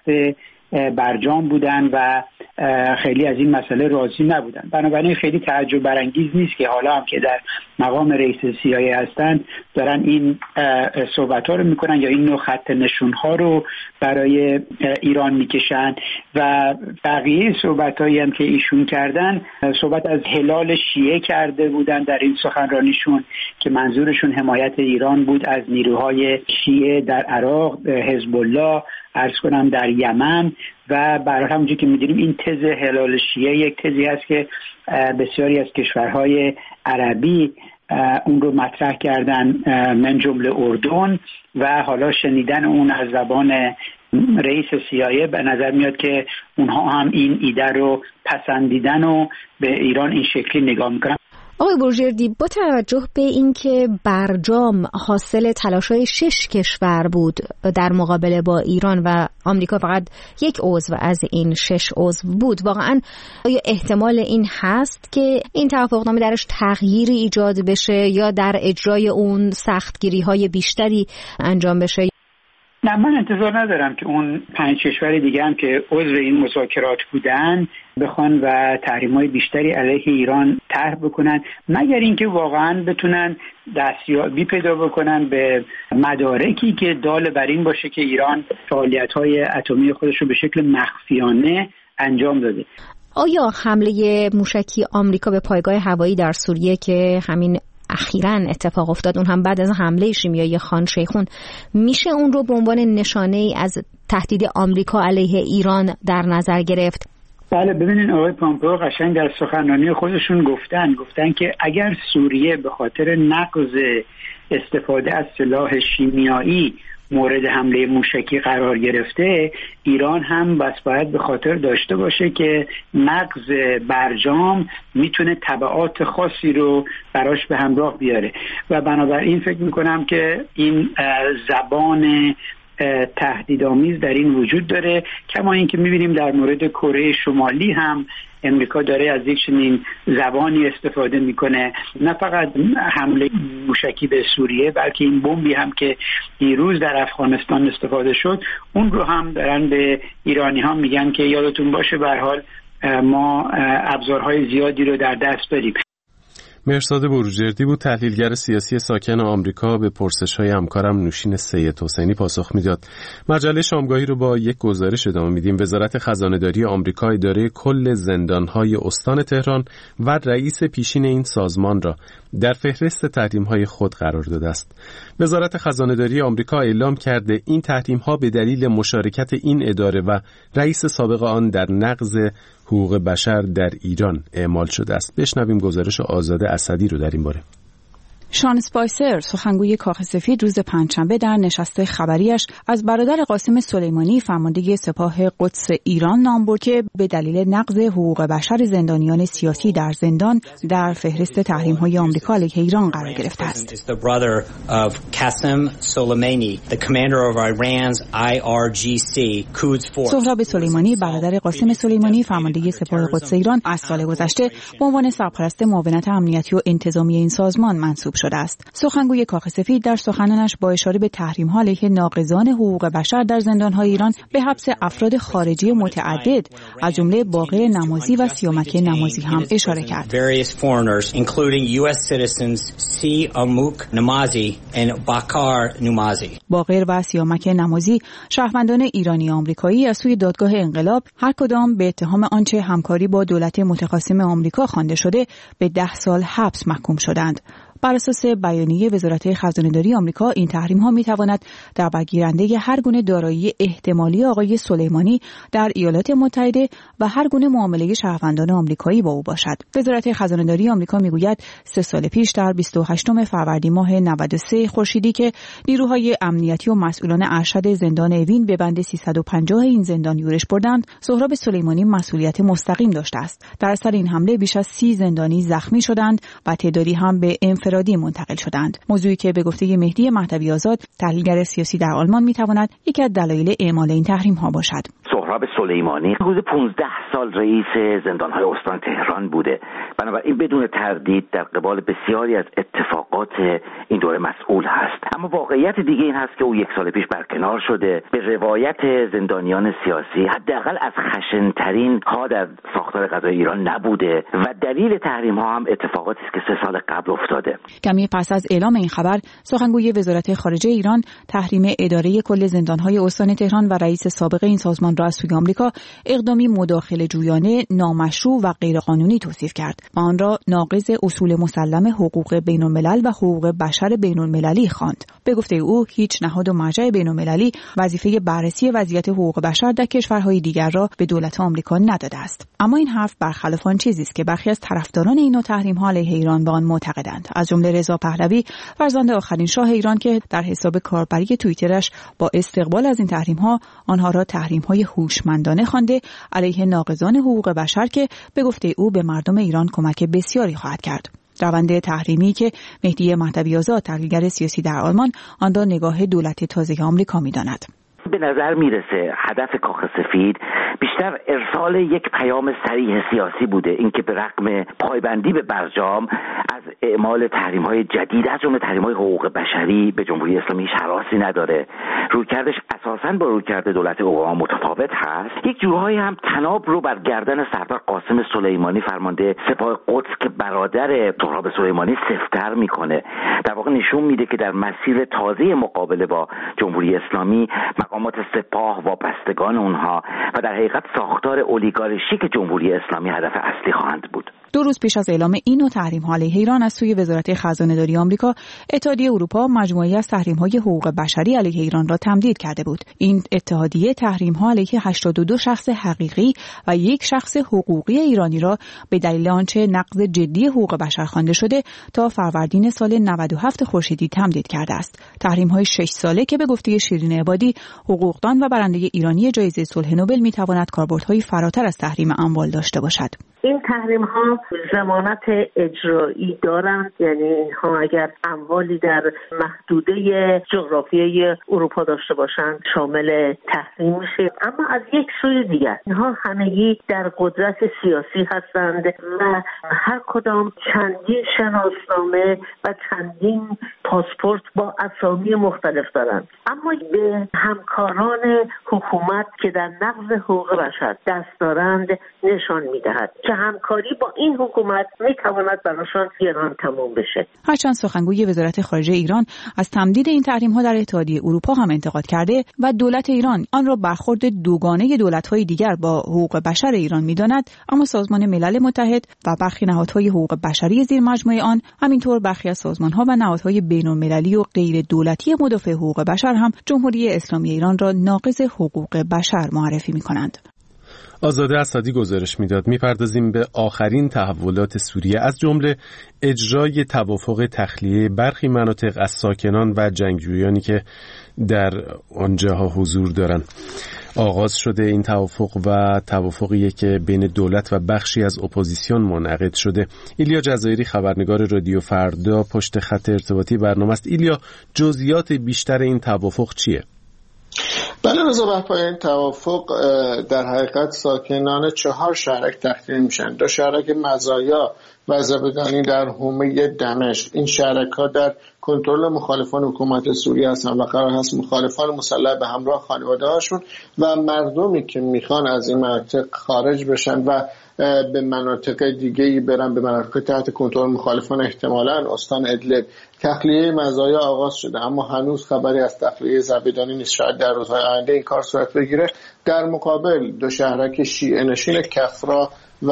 [SPEAKER 14] برجام بودن و خیلی از این مسئله راضی نبودن. بنابراین خیلی تعجب برانگیز نیست که حالا هم که در مقام رئیس سی آی ای هستن دارن این صحبت‌ها رو میکنن یا این نوع خط نشون‌ها رو برای ایران میکشن و بقیه صحبت‌هایی هم که ایشون کردن صحبت از هلال شیعه کرده بودن در این سخنرانیشون که منظورشون حمایت ایران بود از نیروهای شیعه در عراق، حزب الله، عرض کنم در یمن و برای همونجوری که می‌دونیم این تز هلال شیعه یک تزی هست که بسیاری از کشورهای عربی اون رو مطرح کردن من جمله اردن و حالا شنیدن اون از زبان رئیس سی آی ای به نظر میاد که اونها هم این ایده رو پسندیدن و به ایران این شکلی نگاه میکنن.
[SPEAKER 15] آقای بروجردی، با توجه به اینکه برجام حاصل تلاش‌های شش کشور بود در مقابله با ایران و آمریکا فقط یک عضو از این شش عضو بود، واقعا آیا احتمال این هست که این توافقنامه درش تغییری ایجاد بشه یا در اجرای اون سختگیری‌های بیشتری انجام بشه؟
[SPEAKER 14] نه، من انتظار ندارم که اون پنج کشور دیگه هم که عضو این مذاکرات بودن بخوان و تحریم‌های بیشتری علیه ایران طرح بکنن، مگر اینکه واقعا بتونن دستیابی پیدا بکنن به مدارکی که دال بر این باشه که ایران فعالیت‌های اتمی خودش رو به شکل مخفیانه انجام داده.
[SPEAKER 15] آیا حمله موشکی آمریکا به پایگاه هوایی در سوریه که همین اخیراً اتفاق افتاد، اون هم بعد از حمله شیمیایی خان شیخون، میشه اون رو به عنوان نشانه‌ای از تهدید آمریکا علیه ایران در نظر گرفت؟
[SPEAKER 14] بله، ببینین آقای پامپئو قشنگ در سخنرانی خودشون گفتن گفتن که اگر سوریه به خاطر نقض استفاده از سلاح شیمیایی مورد حمله موشکی قرار گرفته، ایران هم بس باید به خاطر داشته باشه که نقض برجام میتونه تبعات خاصی رو براش به همراه بیاره و بنابراین فکر میکنم که این زبان تهدیدآمیز در این وجود داره. کما اینکه میبینیم در مورد کره شمالی هم امریکا داره از یک چنین زبانی استفاده میکنه، نه فقط حمله موشکی به سوریه بلکه این بمبی هم که دیروز در افغانستان استفاده شد اون رو هم دارن به ایرانی ها میگن که یادتون باشه به هر حال ما ابزارهای زیادی رو در دست داریم.
[SPEAKER 1] مهرزاد بروجردی بود، تحلیلگر سیاسی ساکن آمریکا. به پرسش‌های همکارم نوشین سید حسینی پاسخ میداد. مجله شامگاهی رو با یک گزارش ادامه میدیم. وزارت خزانه‌داری آمریکا اداره کل زندان‌های استان تهران و رئیس پیشین این سازمان را در فهرست تحریم‌های خود قرار داده است. وزارت خزانه‌داری آمریکا اعلام کرده این تحریم‌ها به دلیل مشارکت این اداره و رئیس سابق آن در نقض حقوق بشر در ایران اعمال شده است. بشنویم گزارش آزاده اسدی رو در این باره.
[SPEAKER 16] شان اسپایسر، سخنگوی کاخ سفید، روز پنجشنبه در نشست خبریش از برادر قاسم سلیمانی، فرمانده سپاه قدس ایران، نام برد که به دلیل نقض حقوق بشر زندانیان سیاسی در زندان در فهرست تحریم‌های آمریکا علیه ایران قرار گرفته است. سهراب سلیمانی، برادر قاسم سلیمانی، فرمانده سپاه قدس ایران، از سال گذشته به عنوان سرپرست معاونت امنیتی و انتظامی این سازمان منصوب شده است. سخنگوی کاخ سفید در سخنانش با اشاره به تحریم‌ها علیه ناقضان حقوق بشر در زندان‌های ایران به حبس افراد خارجی متعدد از جمله باقر نمازی و سیامک نمازی هم اشاره کرد. باقر و سیامک نمازی شهروندان ایرانی آمریکایی از سوی دادگاه انقلاب هر کدام به اتهام آنچه همکاری با دولت متخاصم آمریکا خوانده شده به ده سال حبس محکوم شدند. بر اساس بیانیه وزارت خزانه‌داری آمریکا، این تحریم‌ها می‌تواند در برگیرنده هر گونه دارایی احتمالی آقای سلیمانی در ایالات متحده و هر گونه معامله شهروندان آمریکایی با او باشد. وزارت خزانه‌داری آمریکا می‌گوید سه سال پیش در بیست و هشتم فروردین ماه نود و سه خورشیدی که نیروهای امنیتی و مسئولان ارشد زندان اوین به بند سیصد و پنجاه این زندان یورش بردند، سهراب سلیمانی مسئولیت مستقیم داشته است. در اثر این حمله بیش از سی زندانی زخمی شدند و تعدادی هم به انفرادی منتقل شدند. موضوعی که به گفته مهدی مهدوی آزاد، تحلیلگر سیاسی در آلمان، میتواند یکی از دلایل اعمال این تحریم ها باشد.
[SPEAKER 3] سهراب سلیمانی حدود پانزده سال رئیس زندان‌های استان تهران بوده. بنابراین بدون تردید در قبال بسیاری از اتفاقات این دوره مسئول هست. اما واقعیت دیگه این هست که او یک سال پیش برکنار شده. به روایت زندانیان سیاسی حداقل از خشن‌ترین ها در ساختار قضایی ایران نبوده و دلیل تحریم ها هم اتفاقاتی است که سه سال قبل افتاده.
[SPEAKER 16] کمی پس از اعلام این خبر، سخنگوی وزارت خارجه ایران تحریم اداره کل زندان‌های استان تهران و رئیس سابق این سازمان را از سوی آمریکا اقدامی مداخله جویانه، نامشروع و غیرقانونی توصیف کرد و آن را ناقض اصول مسلم حقوق بین‌الملل و حقوق بشر بین‌المللی خواند. به گفته او، هیچ نهاد و مرجع بین‌المللی وظیفه بررسی وضعیت حقوق بشر در کشورهای دیگر را به دولت آمریکا نداده است. اما این حرف برخلاف آن چیزی است که برخی از طرفداران این نوع تحریم‌ها علیه ایران به آن معتقدند. از جمله رضا پهلوی، فرزند آخرین شاه ایران، که در حساب کاربری توییترش با استقبال از این تحریم‌ها آنها را تحریم‌های هوشمندانه خوانده علیه ناقضان حقوق بشر که به گفته او به مردم ایران کمک بسیاری خواهد کرد. روند تحریمی که مهدی مهدوی آزاد، تحلیلگر سیاسی در آلمان، آن را نگاه دولت تازه آمریکا می‌داند.
[SPEAKER 3] به نظر میرسه هدف کاخ سفید بیشتر ارسال یک پیام صریح سیاسی بوده، اینکه به رغم پایبندی به برجام از اعمال تحریم‌های جدید از جمله تحریم‌های حقوق بشری به جمهوری اسلامی هیچ هراسی نداره. رویکردش اساساً با رویکرد دولت اوباما متفاوت هست. یک جورهایی هم تناب رو بر گردن سردار قاسم سلیمانی، فرمانده سپاه قدس که برادر سهراب سلیمانی، سفت‌تر میکنه. در واقع نشون میده که در مسیر تازه مقابله با جمهوری اسلامی مقامات سپاه، وابستگان اونها و در حقیقت ساختار اولیگارشیک جمهوری اسلامی هدف اصلی خواهند بود.
[SPEAKER 16] دو روز پیش از اعلام این نوع تحریم‌ها علیه ایران از سوی وزارت خزانه‌داری آمریکا، اتحادیه اروپا مجموعه‌ای از تحریم‌های حقوق بشری علیه ایران را تمدید کرده بود. این اتحادیه تحریم‌ها علیه هشتاد و دو شخص حقیقی و یک شخص حقوقی ایرانی را به دلیل آنچه نقض جدی حقوق بشر خوانده شده تا فروردین سال نود و هفت خورشیدی تمدید کرده است. تحریم‌های شش ساله که به گفته شیرین عبادی، حقوقدان و برنده ایرانی جایزه صلح نوبل می‌تواند کاربردهای فراتر از تحریم اموال داشته باشد.
[SPEAKER 17] این تحریم ها ضمانت اجرایی دارند، یعنی اینها اگر اموالی در محدوده جغرافیایی اروپا داشته باشند شامل تحریم میشه. اما از یک سوی دیگر اینها همگی در قدرت سیاسی هستند و هر کدام چندین شناسنامه و چندین پاسپورت با اسامی مختلف دارند. اما به همکاران حکومت که در نقض حقوق بشر دست دارند نشان میدهد که همکاری با این حکومت میتواند براشان گران تمام بشه.
[SPEAKER 16] هرچند سخنگوی وزارت خارجه ایران از تمدید این تحریم‌ها در اتحادیه اروپا هم انتقاد کرده و دولت ایران آن را برخورد دوگانه دولت‌های دیگر با حقوق بشر ایران می‌داند، اما سازمان ملل متحد و برخی نهادهای حقوق بشری زیر مجموعه آن، همینطور برخی از سازمان‌ها و نهادهای بین‌المللی و غیر دولتی مدافع حقوق بشر هم جمهوری اسلامی ایران را ناقض حقوق بشر معرفی می‌کنند.
[SPEAKER 1] آزاده اسدی گزارش میداد. میپردازیم به آخرین تحولات سوریه، از جمله اجرای توافق تخلیه برخی مناطق از ساکنان و جنگجویانی که در آنجاها حضور دارند. آغاز شده این توافق و توافقی که بین دولت و بخشی از اپوزیسیون منعقد شده. ایلیا جزایری خبرنگار رادیو فردا پشت خط ارتباطی برنامه است. ایلیا، جزئیات بیشتر این توافق چیه؟
[SPEAKER 18] بله رضا، بر پایه این توافق در حقیقت ساکنان چهار شهرک تخلیه میشن. دو شهرک مزایا و زبدانی در حومه دمشق. این شهرک ها در کنترل مخالفان حکومت سوریه هستند و قرار هست مخالفان مسلح به همراه خانواده هاشون و مردمی که میخوان از این مناطق خارج بشن و به مناطق دیگه‌ای برن، به مناطق تحت کنترل مخالفان، احتمالاً استان ادلب. تخلیه مزایا آغاز شده اما هنوز خبری از تخلیه زبدانی نیست. شاید در روزهای آینده این کار صورت بگیره. در مقابل دو شهرک شیعه نشین کفرا و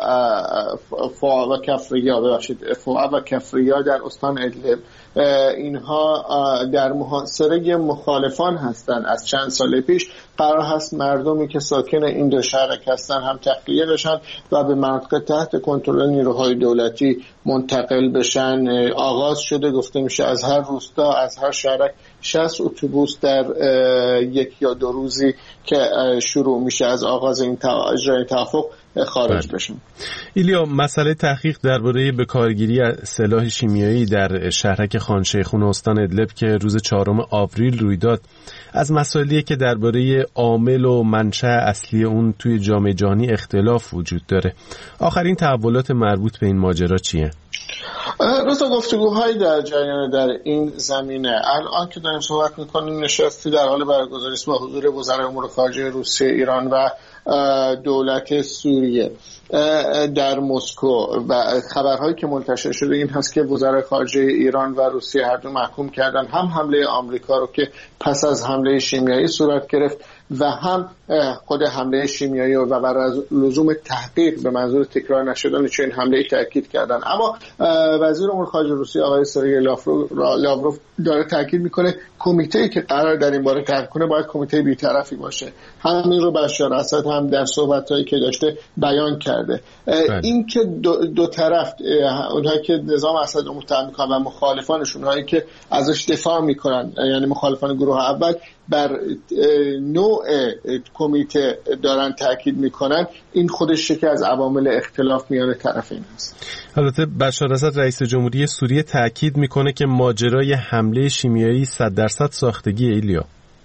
[SPEAKER 18] فوا و کفریا ببخشید فوا و کفریا در استان ادلب، اینها در محاصره مخالفان هستند. از چند سال پیش قرار هست مردمی که ساکن این دو شهرک هستند هم تخلیه بشن و به مناطق تحت کنترل نیروهای دولتی منتقل بشن. آغاز شده، گفته میشه از هر روستا، از هر شهرک شصت اتوبوس در یک یا دو روزی که شروع میشه از آغاز این اجرای توافق خارج بشن.
[SPEAKER 1] ایلیا، مسئله تحقیق درباره بکارگیری سلاح شیمیایی در شهرک خان شیخون استان ادلب که روز چهارم آوریل روی داد، از مسائلی که درباره عامل و منشأ اصلی اون توی جامعه جهانی اختلاف وجود داره. آخرین تحولات مربوط به این ماجرا چیه؟
[SPEAKER 18] روز گفتگوهای در جریان در این زمینه. الان که داریم صحبت میکنیم نشستی در حال برگزاری است با حضور وزرای امور خارجه روسیه، ایران و دولت سوریه در مسکو و خبرهایی که منتشر شده این هست که وزرای خارجه ایران و روسیه هر دو محکوم کردن هم حمله آمریکا رو که پس از حمله شیمیایی صورت گرفت و هم خود حمله شیمیایی و بر لزوم تحقیق به منظور تکرار نشدن چنین حمله تاکید کردن. اما وزیر امور خارجه روسیه آقای سرگئی لاوروف داره تاکید میکنه کمیته‌ای که قرار در این باره تحقیق کنه باید کمیته بی‌طرفی باشه. همین رو بشار اسد هم در صحبتایی که داشته بیان کرده. این که دو, دو طرف، اونهایی که نظام اسد رو متهم میکنن و مخالفانشون، اونهایی که ازش دفاع میکنن یعنی مخالفان گروه اول، بر نوع کمیته دارن تاکید میکنن، این خودش یکی از عوامل اختلاف میان طرفین است.
[SPEAKER 1] البته بشار اسد رئیس جمهوری سوریه تاکید میکنه که ماجرای حمله شیمیایی صد درصد ساختگی. ایلیا،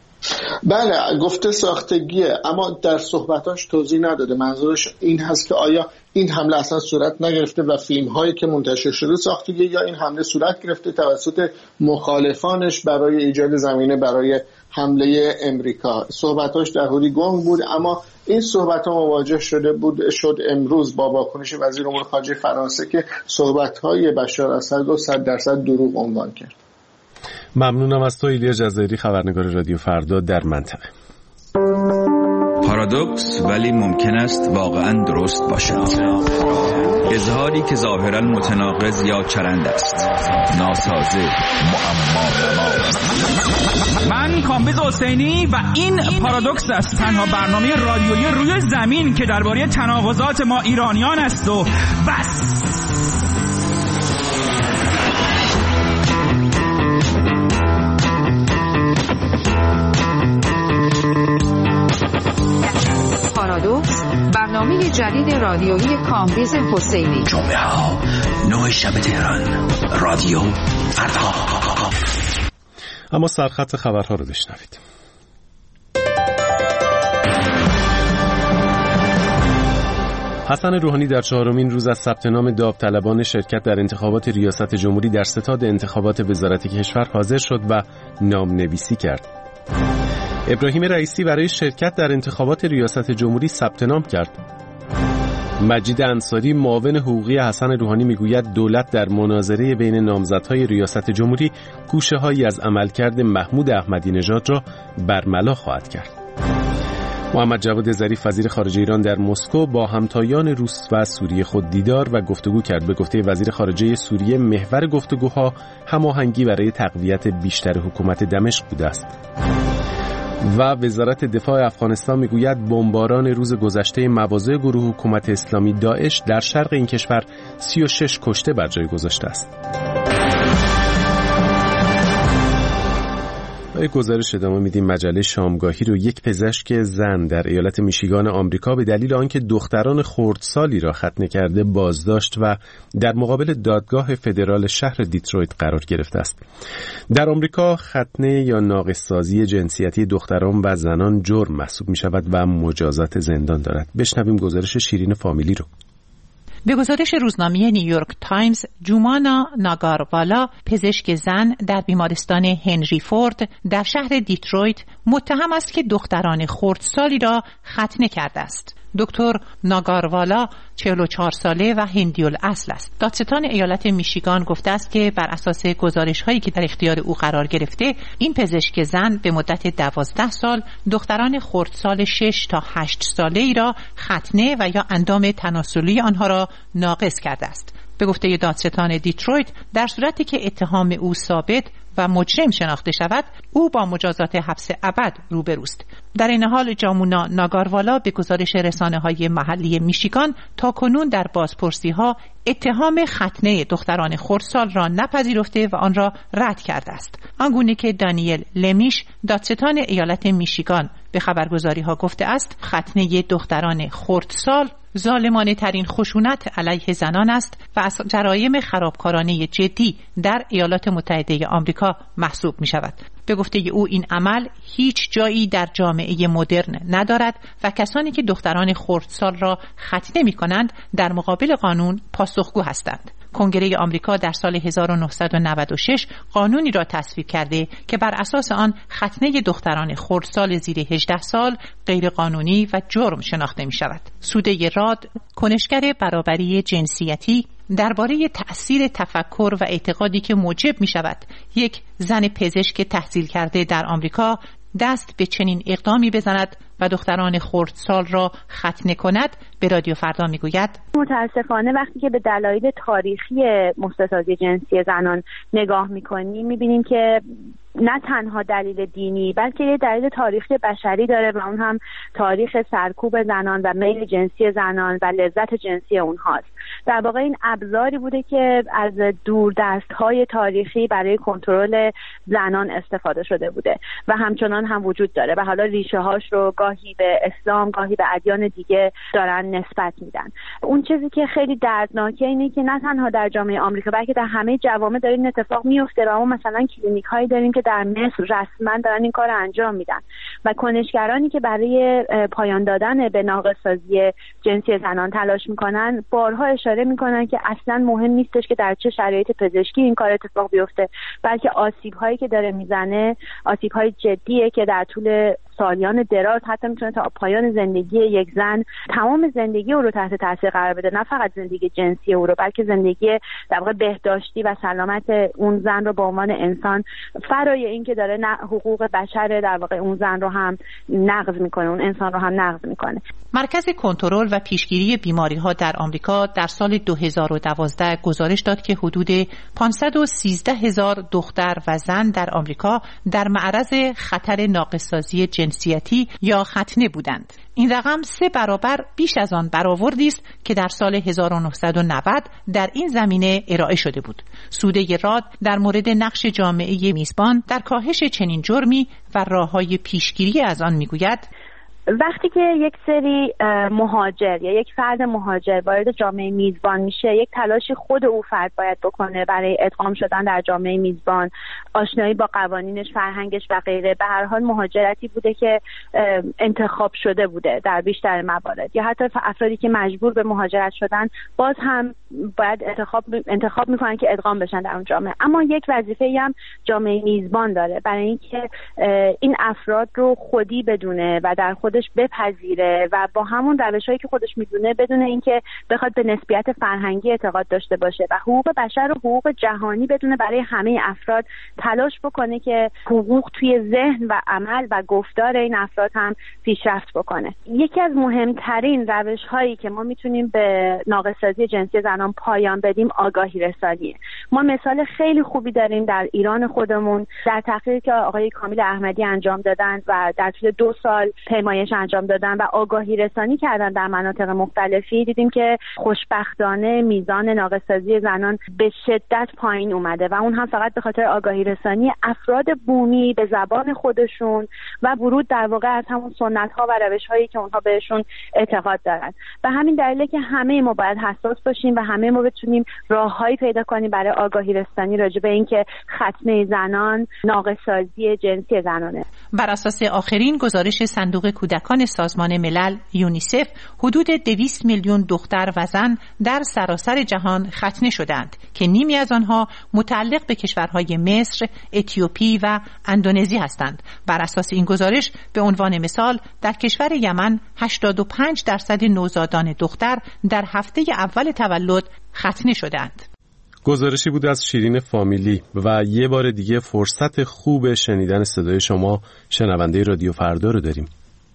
[SPEAKER 18] بله گفته ساختگیه، اما در صحبتاش توضیح نداده منظورش این هست که آیا این حمله اصلا صورت نگرفته و فیلم هایی که منتشر شده ساختگی، یا این حمله صورت گرفته توسط مخالفانش برای ایجاد زمینه برای حمله امریکا. صحبتاش در حدی گنگ بود، اما این صحبت ها مواجه شده بود شد امروز با واکنش وزیر امور خارجه فرانسه که صحبت های بشار اسد رو صد درصد دروغ عنوان کرد.
[SPEAKER 1] ممنونم از تو ایلیا جزایری، خبرنگار رادیو فردا در منطقه.
[SPEAKER 19] پارادوکس ولی ممکن است واقعا درست باشد. اظهاری که ظاهرا متناقض یا چرند است، ناسازه، معما.
[SPEAKER 20] من کامبیز حسینی و این پارادوکس است، تنها برنامه رادیویی روی زمین که درباره تناقضات ما ایرانیان است و بس.
[SPEAKER 21] پارادوکس، برنامه جدید رادیویی کامبیز حسینی.
[SPEAKER 22] جمعه ها نه شب تهران، رادیو فردا.
[SPEAKER 1] اما سرخط خبرها رو بشنوید. حسن روحانی در چهارمین روز از ثبت نام داوطلبان شرکت در انتخابات ریاست جمهوری در ستاد انتخابات وزارت کشور حاضر شد و نامنویسی کرد. ابراهیم رئیسی برای شرکت در انتخابات ریاست جمهوری ثبت نام کرد. مجید انصاری معاون حقوقی حسن روحانی میگوید دولت در مناظره بین نامزدهای ریاست جمهوری گوشه‌هایی از عملکرد محمود احمدی نژاد را برملا خواهد کرد. محمد جواد ظریف وزیر خارجه ایران در مسکو با همتایان روس و سوریه خود دیدار و گفتگو کرد. به گفته وزیر خارجه سوریه محور گفتگوها هماهنگی برای تقویت بیشتر حکومت دمشق بوده است. و وزارت دفاع افغانستان میگوید بمباران روز گذشته مواضع گروه حکومت اسلامی داعش در شرق این کشور سی و شش کشته بر جای گذاشته است. یک گزارش ادامه میدیم. مجله شامگاهی رو یک پزشک زن در ایالت میشیگان آمریکا به دلیل آنکه دختران خردسالی را ختنه کرده بازداشت و در مقابل دادگاه فدرال شهر دیترویت قرار گرفته است. در آمریکا ختنه یا ناقص‌سازی جنسیتی دختران و زنان جرم محسوب می شود و مجازات زندان دارد. بشنویم گزارش شیرین فامیلی رو.
[SPEAKER 23] به گزارش روزنامه نیویورک تایمز، جومانا ناگاروالا، پزشک زن در بیمارستان هنری فورد در شهر دیترویت، متهم است که دختران خردسالی را ختنه کرده است. دکتر ناگاروالا چهل و چهار ساله و هندی‌الاصل است. دادستان ایالت میشیگان گفته است که بر اساس گزارش‌هایی که در اختیار او قرار گرفته، این پزشک زن به مدت دوازده سال دختران خردسال شش تا هشت ساله‌ای را ختنه و یا اندام تناسلی آنها را ناقص کرده است. به گفته دادستان دیترویت، در صورتی که اتهام او ثابت و مجرم شناخته شود، او با مجازات حبس ابد روبروست. در این حال جامونا ناگاروالا به گزارش رسانه‌های محلی میشیگان تا کنون در بازپرسی‌ها اتهام ختنه دختران خردسال را نپذیرفته و آن را رد کرده است. آنگونه که دانیل لمیش، دادستان ایالت میشیگان، به خبرگزاری‌ها گفته است ختنه دختران خردسال ظالمانه ترین خشونت علیه زنان است و از جرایم خرابکارانه جدی در ایالات متحده آمریکا محسوب می شود. به گفته او این عمل هیچ جایی در جامعه مدرن ندارد و کسانی که دختران خردسال را ختنه می کنند در مقابل قانون پاسخگو هستند. کنگره آمریکا در سال هزار و نهصد و نود و شش قانونی را تصویب کرده که بر اساس آن ختنه دختران خردسال زیر هجده سال غیرقانونی و جرم شناخته می شود. سوده راد، کنشگر برابری جنسیتی، درباره تأثیر تفکر و اعتقادی که موجب می شود یک زن پزشک تحصیل کرده در آمریکا دست به چنین اقدامی بزند و دختران خردسال را ختنه کند، به رادیو فردا میگوید
[SPEAKER 24] متاسفانه وقتی که به دلایل تاریخی مستسازی جنسی زنان نگاه میکنیم میبینیم که نه تنها دلیل دینی بلکه یه دلیل تاریخی بشری داره و اون هم تاریخ سرکوب زنان و میل جنسی زنان و لذت جنسی اونهاست. در واقع این ابزاری بوده که از دوردست‌های تاریخی برای کنترل زنان استفاده شده بوده و همچنان هم وجود داره و حالا ریشه هاش رو گاهی به اسلام گاهی به ادیان دیگه دارن نسبت میدن. اون چیزی که خیلی دردناکه اینه که نه تنها در جامعه آمریکا بلکه در همه جوامع داره این اتفاق میفته و ما مثلا کلینیک‌هایی داریم که در مصر رسما دارن این کار انجام میدن و کنشگرانی که برای پایان دادن به ناقص‌سازی جنسی زنان تلاش میکنن بارها اشاره میکنن که اصلا مهم نیستش که در چه شرایط پزشکی این کار اتفاق بیفته، بلکه آسیب‌هایی که داره میزنه آسیب‌های جدیه که در طول سالیان دراز، حتی میتونه تا پایان زندگی یک زن تمام زندگی او رو تحت تاثیر قرار بده، نه فقط زندگی جنسی او رو بلکه زندگی در واقع بهداشتی و سلامت اون زن رو به عنوان انسان، فرای این که داره حقوق بشر در واقع اون زن رو هم نقض میکنه، اون انسان رو هم نقض میکنه.
[SPEAKER 23] مرکز کنترل و پیشگیری بیماری‌ها در آمریکا در سال دو هزار و دوازده گزارش داد که حدود پانصد و سیزده هزار دختر و زن در آمریکا در معرض خطر ناقص‌سازی جنسیتی یا ختنه بودند. این رقم سه برابر بیش از آن برآوردی است که در سال هزار و نهصد و نود در این زمینه ارائه شده بود. سوده راد در مورد نقش جامعه میزبان در کاهش چنین جرمی و راه‌های پیشگیری از آن میگوید:
[SPEAKER 24] وقتی که یک سری مهاجر یا یک فرد مهاجر وارد جامعه میزبان میشه، یک تلاشی خود او فرد باید بکنه برای ادغام شدن در جامعه میزبان، آشنایی با قوانینش، فرهنگش و غیره. به هر حال مهاجرتی بوده که انتخاب شده بوده در بیشتر موارد، یا حتی افرادی که مجبور به مهاجرت شدن باز هم باید انتخاب انتخاب میکنن که ادغام بشن در اون جامعه. اما یک وظیفه‌ای هم جامعه میزبان داره برای اینکه این افراد رو خودی بدونه و در خود بپذیره و با همون روش‌هایی که خودش میدونه بدون اینکه بخواد به نسبیت فرهنگی اعتقاد داشته باشه و حقوق بشر و حقوق جهانی بدونه برای همه افراد تلاش بکنه که حقوق توی ذهن و عمل و گفتار این افراد هم پیشرفت بکنه. یکی از مهمترین روش‌هایی که ما میتونیم به ناقص‌سازی جنسی زنان پایان بدیم آگاهی رسانیه. ما مثال خیلی خوبی داریم در ایران خودمون، در تحقیقی که آقای کامیل احمدی انجام دادن و در طول دو سال پیمایش انجام دادن و آگاهی رسانی کردن در مناطق مختلفی، دیدیم که خوشبختانه میزان ناقص‌سازی زنان به شدت پایین اومده و اون هم فقط به خاطر آگاهی رسانی افراد بومی به زبان خودشون و ورود در واقع از همون سنت‌ها و روش‌هایی که اونها بهشون اعتقاد دارن. به همین دلیله که همه ما باید حساس باشیم و همه ما بتونیم راههایی پیدا کنیم برای آگاهی رسانی راجع به اینکه ختنه زنان ناقص‌سازی جنسی زنانه.
[SPEAKER 23] بر اساس آخرین گزارش صندوق کودکان سازمان ملل یونیسف، حدود دویست میلیون دختر و زن در سراسر جهان ختنه شدند که نیمی از آنها متعلق به کشورهای مصر، اتیوپی و اندونزی هستند. بر اساس این گزارش به عنوان مثال در کشور یمن هشتاد و پنج درصد نوزادان دختر در هفته اول تولد ختنه شدند.
[SPEAKER 1] گزارشی بود از شیرین فامیلی و یه بار دیگه فرصت خوب شنیدن صدای شما شنونده رادیو فردا رو داریم.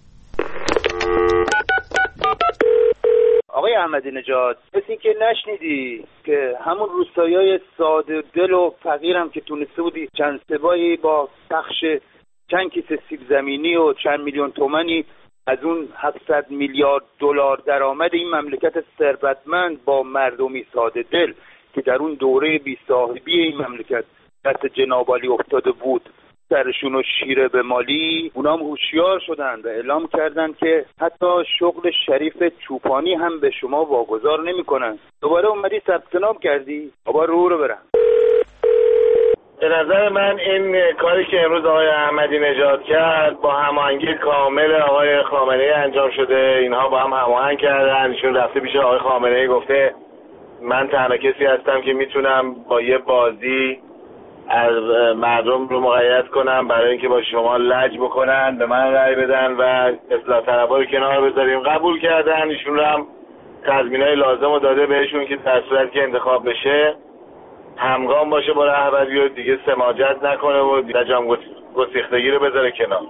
[SPEAKER 4] آقای احمدی نژاد، مثل این که نشنیدی که همون روستایای ساده دل و فقیرم که تونسته بودی چند سبایی با بخش چند کیسه سیب زمینی و چند میلیون تومانی از اون هفتصد میلیارد دلار درآمد این مملکت ثروتمند با مردمی ساده دل که در اون دوره بی صاحبی این مملکت دست جناب عالی افتاده بود سرشون و شیره به مالی، اونا هم هوشیار شدن و اعلام کردن که حتی شغل شریف چوپانی هم به شما واگذار نمی کنن. دوباره اومدی ثبت نام کردی؟ بابا رو رو برم.
[SPEAKER 5] به نظر من این کاری که امروز آقای احمدی نژاد کرد با هماهنگی کامل آقای خامنه‌ای انجام شده. اینها با هم هماهنگ کردن، ایشون رفته پیش آقای خامنه‌ای گفته من تنها کسی هستم که میتونم با یه بازی از مردم رو مقید کنم برای اینکه با شما لج بکنن، به من رأی بدن و اصلاح طلبها رو کنار بذاریم. قبول کردن، ایشون رو هم تضمینای لازم رو داده بهشون که در صورتی که انتخاب بشه همگام باشه با رهبری و دیگه سماجت نکنه و لجام گسیختگی رو بذاره کنار.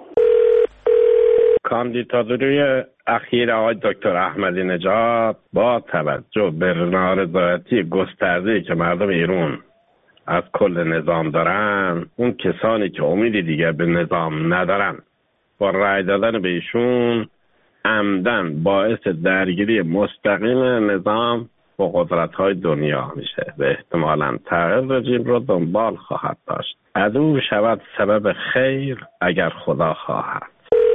[SPEAKER 6] کاندیداتوری اخیر آقای دکتر احمدی نژاد با توجه به نارضایتی گسترده‌ای که مردم ایران از کل نظام دارن، اون کسانی که امیدی دیگه به نظام ندارن با رأی دادن به ایشون عمدن باعث درگیری مستقیم نظام با قدرت‌های دنیا میشه و احتمالاً تغییر رژیم رو دنبال خواهد داشت. از او شود سبب خیر اگر خدا خواهد.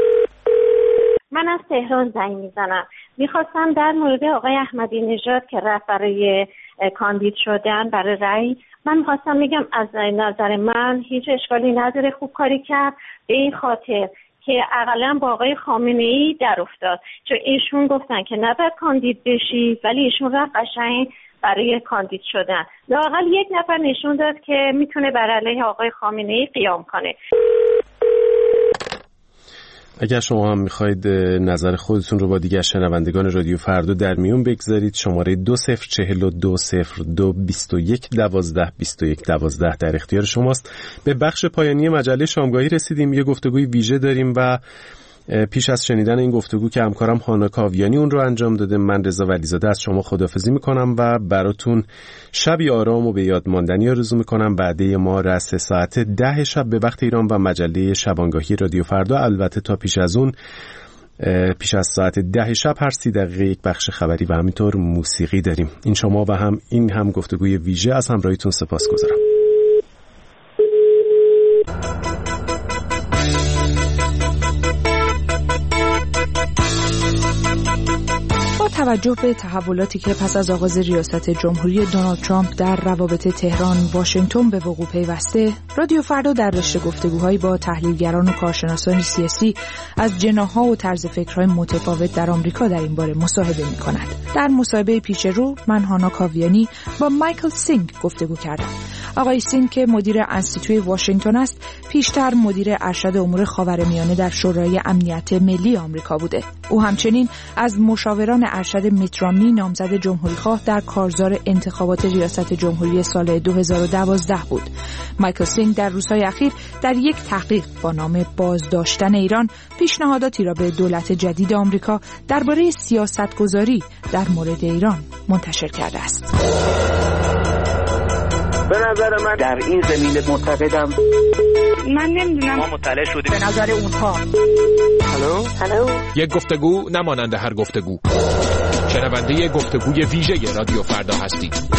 [SPEAKER 7] من از تهران زنگ میزنم. میخواستم در مورد آقای احمدی نژاد که رفت برای کاندید شدن برای رأی، من میخواستم بگم از نظر من هیچ اشکالی نداره، خوب کاری کرد به این خاطر که اقلا با آقای خامنه‌ای در افتاد، چون ایشون گفتن که نباید کاندید بشی ولی ایشون رفت قشنگ برای کاندید شدن. لااقل یک نفر نشون داد که میتونه بر علیه آقای خامنه‌ای قیام کنه.
[SPEAKER 1] اگر شما هم میخواید نظر خودتون رو با دیگر شنوندگان رادیو فردا در میون بگذارید، شماره دو صفر چهل و دو صفر دو بیست و یک دوازده بیست و یک دوازده در اختیار شماست. به بخش پایانی مجله شامگاهی رسیدیم. یه گفتگوی ویژه داریم و پیش از شنیدن این گفتگو که همکارم هانا کاویانی اون رو انجام داده، من رضا ولیزاده از شما خداحافظی میکنم و براتون شبی آرام و به یاد ماندنی آرزو میکنم. بعده ما رس ساعت ده شب به وقت ایران و مجله شبانگاهی رادیو فردا. البته تا پیش از اون، پیش از ساعت ده شب هر سی دقیقه یک بخش خبری و همینطور موسیقی داریم. این شما و هم این هم گفتگوی ویژه. از همراهیتون سپاسگزارم.
[SPEAKER 16] توجه به تحولاتی که پس از آغاز ریاست جمهوری دونالد ترامپ در روابط تهران واشنگتن به وقوع پیوسته، رادیو فردا در رشته گفتگوهایی با تحلیلگران و کارشناسان سیاسی از جناح‌ها و طرز فکرهای متفاوت در آمریکا در این باره مصاحبه می‌کند. در مصاحبه پیش رو من هانا کاویانی با مایکل سینگ گفتگو کردم. آقای سینگ که مدیر انستیتوی واشنگتن است، پیشتر مدیر ارشد امور خاورمیانه در شورای امنیت ملی آمریکا بوده. او همچنین از مشاوران ارشد میت رامنی نامزد جمهوریخواه در کارزار انتخابات ریاست جمهوری سال دو هزار و دوازده بود. مایکل سینگ در روزهای اخیر در یک تحقیق با نام بازداشتن ایران پیشنهاداتی را به دولت جدید آمریکا درباره سیاستگذاری در مورد ایران منتشر کرده است.
[SPEAKER 8] به نظر من در این زمینه معتقدم
[SPEAKER 24] من نمیدونم
[SPEAKER 8] ما مطلع شدیم
[SPEAKER 24] به نظر اونها.
[SPEAKER 8] هلو
[SPEAKER 24] هلو
[SPEAKER 9] یک گفتگو نمانند هر گفتگو. شنونده گفتگوی ویژه رادیو فردا هستید.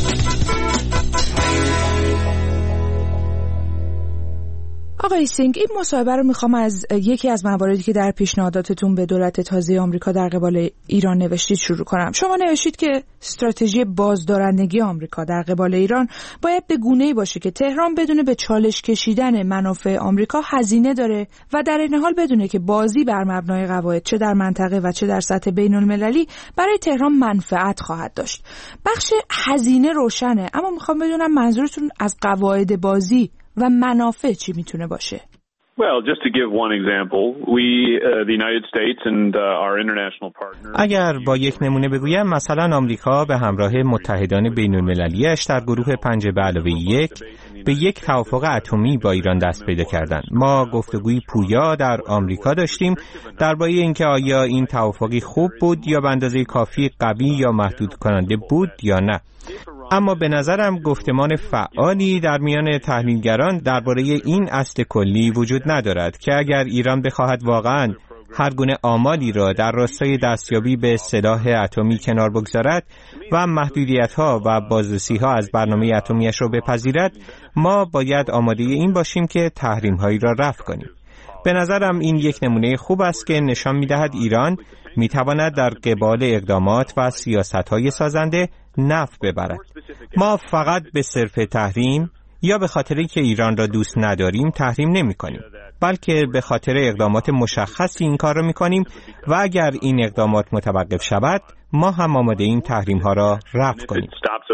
[SPEAKER 16] آقای سینگ، این مصاحبه رو میخوام از یکی از مواردی که در پیشنهاداتتون به دولت تازه آمریکا در قبال ایران نوشتید شروع کنم. شما نوشتید که استراتژی بازدارندگی آمریکا در قبال ایران باید به گونه‌ای باشه که تهران بدونه به چالش کشیدن منافع آمریکا هزینه داره و در این حال بدونه که بازی بر مبنای قواعد چه در منطقه و چه در سطح بین‌المللی برای تهران منفعت خواهد داشت. بخش هزینه روشنه، اما میخوام بدونم منظورتون از قواعد بازی و منافع چی میتونه باشه؟
[SPEAKER 10] Well, just to give one example, we, uh, the United States and uh, our international partners.
[SPEAKER 11] اگر با یک نمونه بگویم، مثلا آمریکا به همراه متحدان بین‌المللی‌اش در گروه پنج به علاوه یک به یک توافق اتمی با ایران دست پیدا کردند. ما گفتگوی پویا در آمریکا داشتیم درباره اینکه آیا این توافقی خوب بود یا به اندازه کافی قوی یا محدود کننده بود یا نه. اما به نظرم گفتمان فعالی در میان تحلیلگران درباره این اصل کلی وجود ندارد که اگر ایران بخواهد واقعاً هر گونه آمالی را در راستای دستیابی به سلاح اتمی کنار بگذارد و محدودیت‌ها و بازرسی‌ها از برنامه اتمیش را بپذیرد، ما باید آماده این باشیم که تحریم‌هایی را رفع کنیم. به نظرم این یک نمونه خوب است که نشان می‌دهد ایران می‌تواند در قبال اقدامات و سیاست‌های سازنده نفع ببرد. ما فقط به صرف تحریم یا به خاطری که ایران را دوست نداریم تحریم نمی‌کنیم، بلکه به خاطر اقدامات مشخصی این کار را می‌کنیم و اگر این اقدامات متوقف شود، ما هم آماده این تحریم‌ها را رفع کنیم.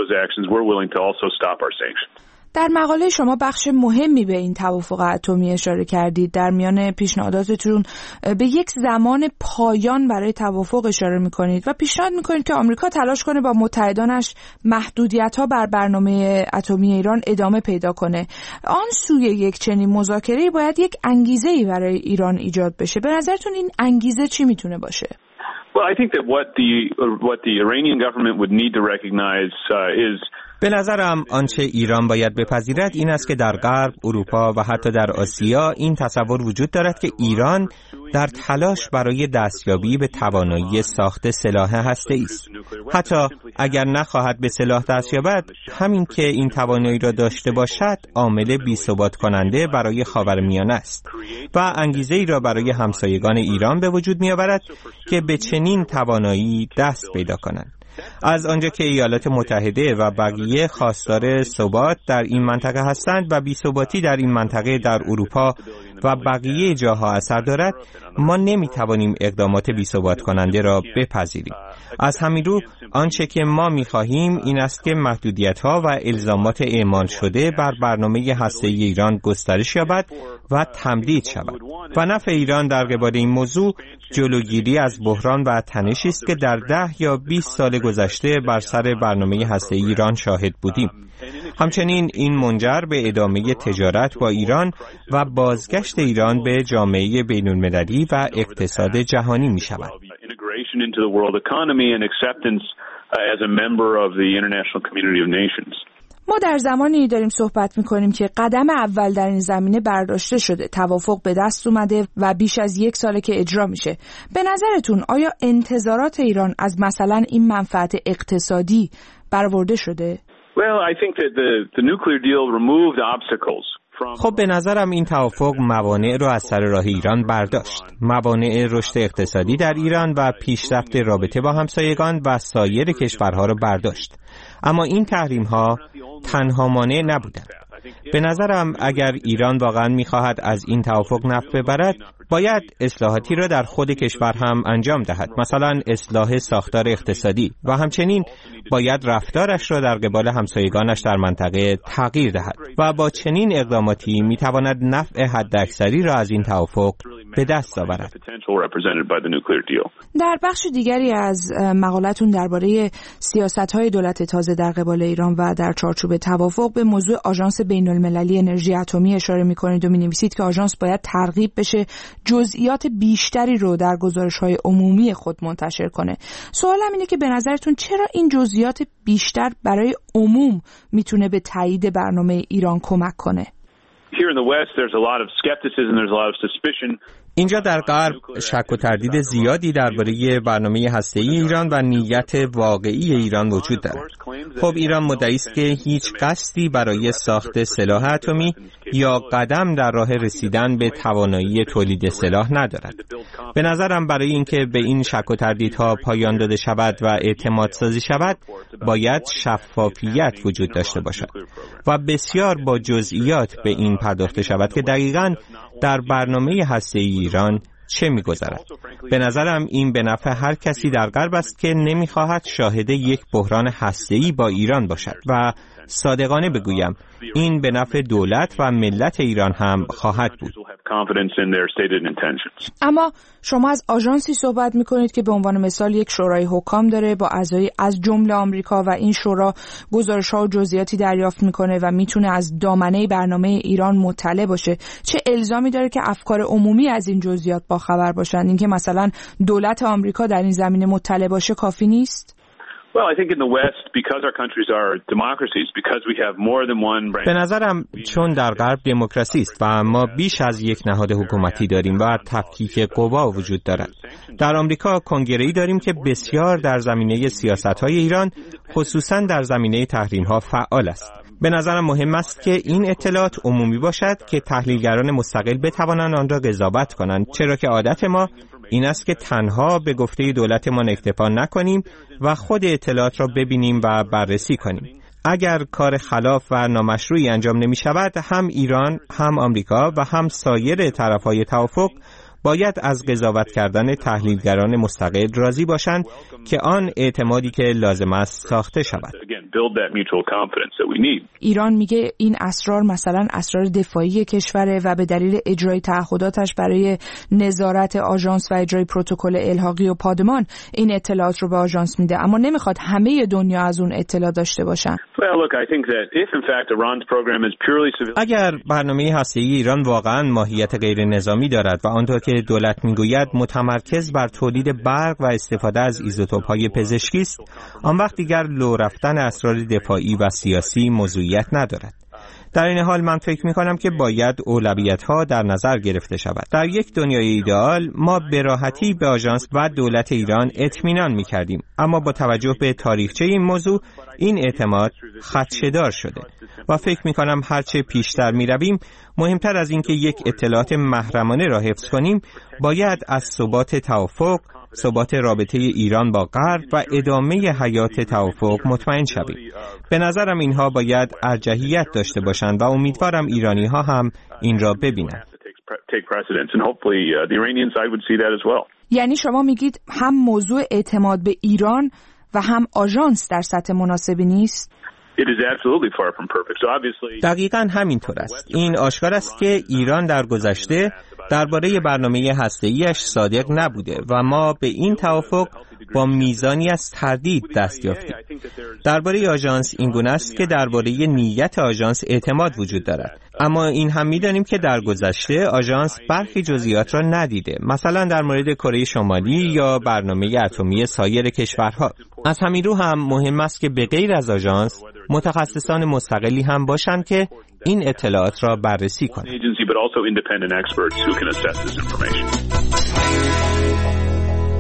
[SPEAKER 16] در مقاله شما بخش مهمی به این توافق اتمی اشاره کردید. در میان پیشنهاداتتون به یک زمان پایان برای توافق اشاره میکنید و پیشنهاد میکنید که آمریکا تلاش کنه با متحدانش محدودیت‌ها بر برنامه اتمی ایران ادامه پیدا کنه. آن سوی یک چنین مذاکره‌ای باید یک انگیزه‌ای برای ایران ایجاد بشه. به نظرتون این انگیزه چی میتونه باشه؟
[SPEAKER 10] Well, I think that what the what the Iranian government would need to recognize uh, is
[SPEAKER 11] به نظرم آنچه ایران باید بپذیرد این است که در غرب، اروپا و حتی در آسیا این تصور وجود دارد که ایران در تلاش برای دستیابی به توانایی ساخت سلاح هسته‌ای است. حتی اگر نخواهد به سلاح دست یابد، همین که این توانایی را داشته باشد عامل بی‌ثبات کننده برای خاورمیانه است و انگیزه‌ای را برای همسایگان ایران به وجود می‌آورد که به چنین توانایی دست پیدا کنند. از آنجا که ایالات متحده و بقیه خواستار ثبات در این منطقه هستند و بی‌ثباتی در این منطقه در اروپا و بقیه جاها اثر دارد، ما نمیتوانیم اقدامات بی‌ثبات کننده را بپذیریم. از همین رو آنچه که ما می‌خواهیم این است که محدودیت‌ها و الزامات اعمال شده بر برنامه هسته‌ای ایران گسترش یابد و تمدید شود و نفع ایران در قبال این موضوع جلوگیری از بحران و تنشی است که در ده یا بیست سال گذشته بر سر برنامه هسته‌ای ایران شاهد بودیم. همچنین این منجر به ادامه تجارت با ایران و بازگشت ایران به جامعه بین‌المللی و اقتصاد جهانی می شود.
[SPEAKER 2] ما در زمانی داریم صحبت می‌کنیم که قدم اول در این زمینه برداشته شده، توافق به دست اومده و بیش از یک ساله که اجرا میشه. به نظرتون آیا انتظارات ایران از مثلا این منفعت اقتصادی برآورده شده؟
[SPEAKER 10] Well, I think that the, the nuclear deal removed obstacles.
[SPEAKER 11] خب به نظرم این توافق موانع رو از سر راه ایران برداشت. موانع رشد اقتصادی در ایران و پیشرفت رابطه با همسایگان و سایر کشورها رو برداشت. اما این تحریم‌ها تنها مانع نبودند. به نظرم اگر ایران واقعا می‌خواهد از این توافق نفع ببرد، باید اصلاحاتی را در خود کشور هم انجام دهد، مثلا اصلاح ساختار اقتصادی، و همچنین باید رفتارش را در قبال همسایگانش در منطقه تغییر دهد و با چنین اقداماتی می‌تواند نفع حداکثری را از این توافق به دست آورد.
[SPEAKER 2] در بخش دیگری از مقالتون درباره سیاست‌های دولت تازه در قبال ایران و در چارچوب توافق به موضوع آژانس بین‌المللی انرژی اتمی اشاره می‌کنید و می‌نویسید که آژانس باید ترغیب بشه جزئیات بیشتری رو در گزارش‌های عمومی خود منتشر کنه. سوالم اینه که به نظرتون چرا این جزئیات بیشتر برای عموم میتونه به تایید برنامه ایران کمک کنه؟
[SPEAKER 10] Here in the West, there's a lot of skepticism, there's a lot of suspicion.
[SPEAKER 11] اینجا در غرب شک و تردید زیادی درباره برنامه هسته‌ای ایران و نیت واقعی ایران وجود دارد. خب ایران مدعی است که هیچ قصدی برای ساخت سلاح اتمی یا قدم در راه رسیدن به توانایی تولید سلاح ندارد. به نظرم برای اینکه به این شک و تردیدها پایان داده شود و اعتماد سازی شود، باید شفافیت وجود داشته باشد و بسیار با جزئیات به این پرداخته شود که دقیقاً در برنامه هسته‌ای ایران چه می‌گذرد. به نظرم این به نفع هر کسی در غرب است که نمی‌خواهد شاهد یک بحران هسته‌ای با ایران باشد و صادقانه بگویم این به نفع دولت و ملت ایران هم خواهد بود.
[SPEAKER 2] اما شما از آژانسی صحبت می‌کنید که به عنوان مثال یک شورای حکام داره با اعضای از جمله آمریکا و این شورا گزارش‌ها و جزئیاتی دریافت می‌کنه و می‌تونه از دامنه برنامه ایران مطلع باشه. چه الزامی داره که افکار عمومی از این جزئیات باخبر باشن؟ اینکه مثلا دولت آمریکا در این زمینه مطلع باشه کافی نیست؟
[SPEAKER 10] Well, I think in the West, because our countries are democracies, because we have more than one branch.
[SPEAKER 11] به نظرم چون در غرب دموکراسی است و ما بیش از یک نهاد حکومتی داریم و تفکیک قوا وجود دارد. در آمریکا کنگره‌ای داریم که بسیار در زمینه سیاست‌های ایران، خصوصاً در زمینه تحریم‌ها فعال است. به نظرم مهم است که این اطلاعات عمومی باشد که تحلیلگران مستقل بتوانند آن را قضاوت کنند، چرا که عادت ما این است که تنها به گفته دولتمان اکتفا نکنیم و خود اطلاعات را ببینیم و بررسی کنیم. اگر کار خلاف و نامشروعی انجام نمی شود، هم ایران، هم آمریکا و هم سایر طرفهای توافق باید از قضاوت کردن تحلیلگران مستقل راضی باشند که آن اعتمادی که لازم است ساخته شود.
[SPEAKER 2] ایران میگه این اسرار مثلا اسرار دفاعی کشوره و به دلیل اجرای تعهداتش برای نظارت آژانس و اجرای پروتکل الحاقی و پادمان این اطلاعات رو به آژانس میده، اما نمیخواد همه دنیا از اون اطلاع داشته باشن.
[SPEAKER 11] اگر برنامه هسته‌ای ایران واقعا ماهیت غیر نظامی دارد و آنطور که دولت میگوید متمرکز بر تولید برق و استفاده از ایزوتوپ‌های پزشکی است، آن وقت دیگر لو رفتن اسرار دفاعی و سیاسی موضوعیت ندارد. در این حال من فکر می‌کنم که باید اولویت‌ها در نظر گرفته شود. در یک دنیای ایدئال ما به راحتی به آژانس و دولت ایران اطمینان می‌کردیم، اما با توجه به تاریخچه این موضوع این اعتماد خدشه‌دار شده و فکر می‌کنم هرچه پیشتر می‌رویم مهمتر از اینکه یک اطلاعات محرمانه را حفظ کنیم، باید از ثبات توافق ثبات رابطه ایران با غرب و ادامه حیات توافق مطمئن شویم. به نظرم اینها باید ارجحیت داشته باشند و امیدوارم ایرانی ها هم این را ببینند.
[SPEAKER 2] یعنی شما میگید هم موضوع اعتماد به ایران و هم آژانس در سطح مناسبی نیست؟
[SPEAKER 11] دقیقاً همینطور است. این آشکار است که ایران در گذشته درباره برنامه هسته‌ایش صادق نبوده و ما به این توافق با میزانی از تردید دست یافتیم. درباره آژانس این گونه است که درباره نیت آژانس اعتماد وجود دارد، اما این هم می‌دانیم که در گذشته آژانس برخی جزئیات را ندیده، مثلا در مورد کره شمالی یا برنامه اتمی سایر کشورها. از همین رو هم مهم است که به غیر از آژانس متخصصان مستقلی هم باشند که این اطلاعات را بررسی کنند.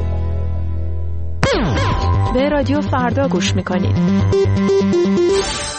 [SPEAKER 12] به رادیو فردا گوش میکنید.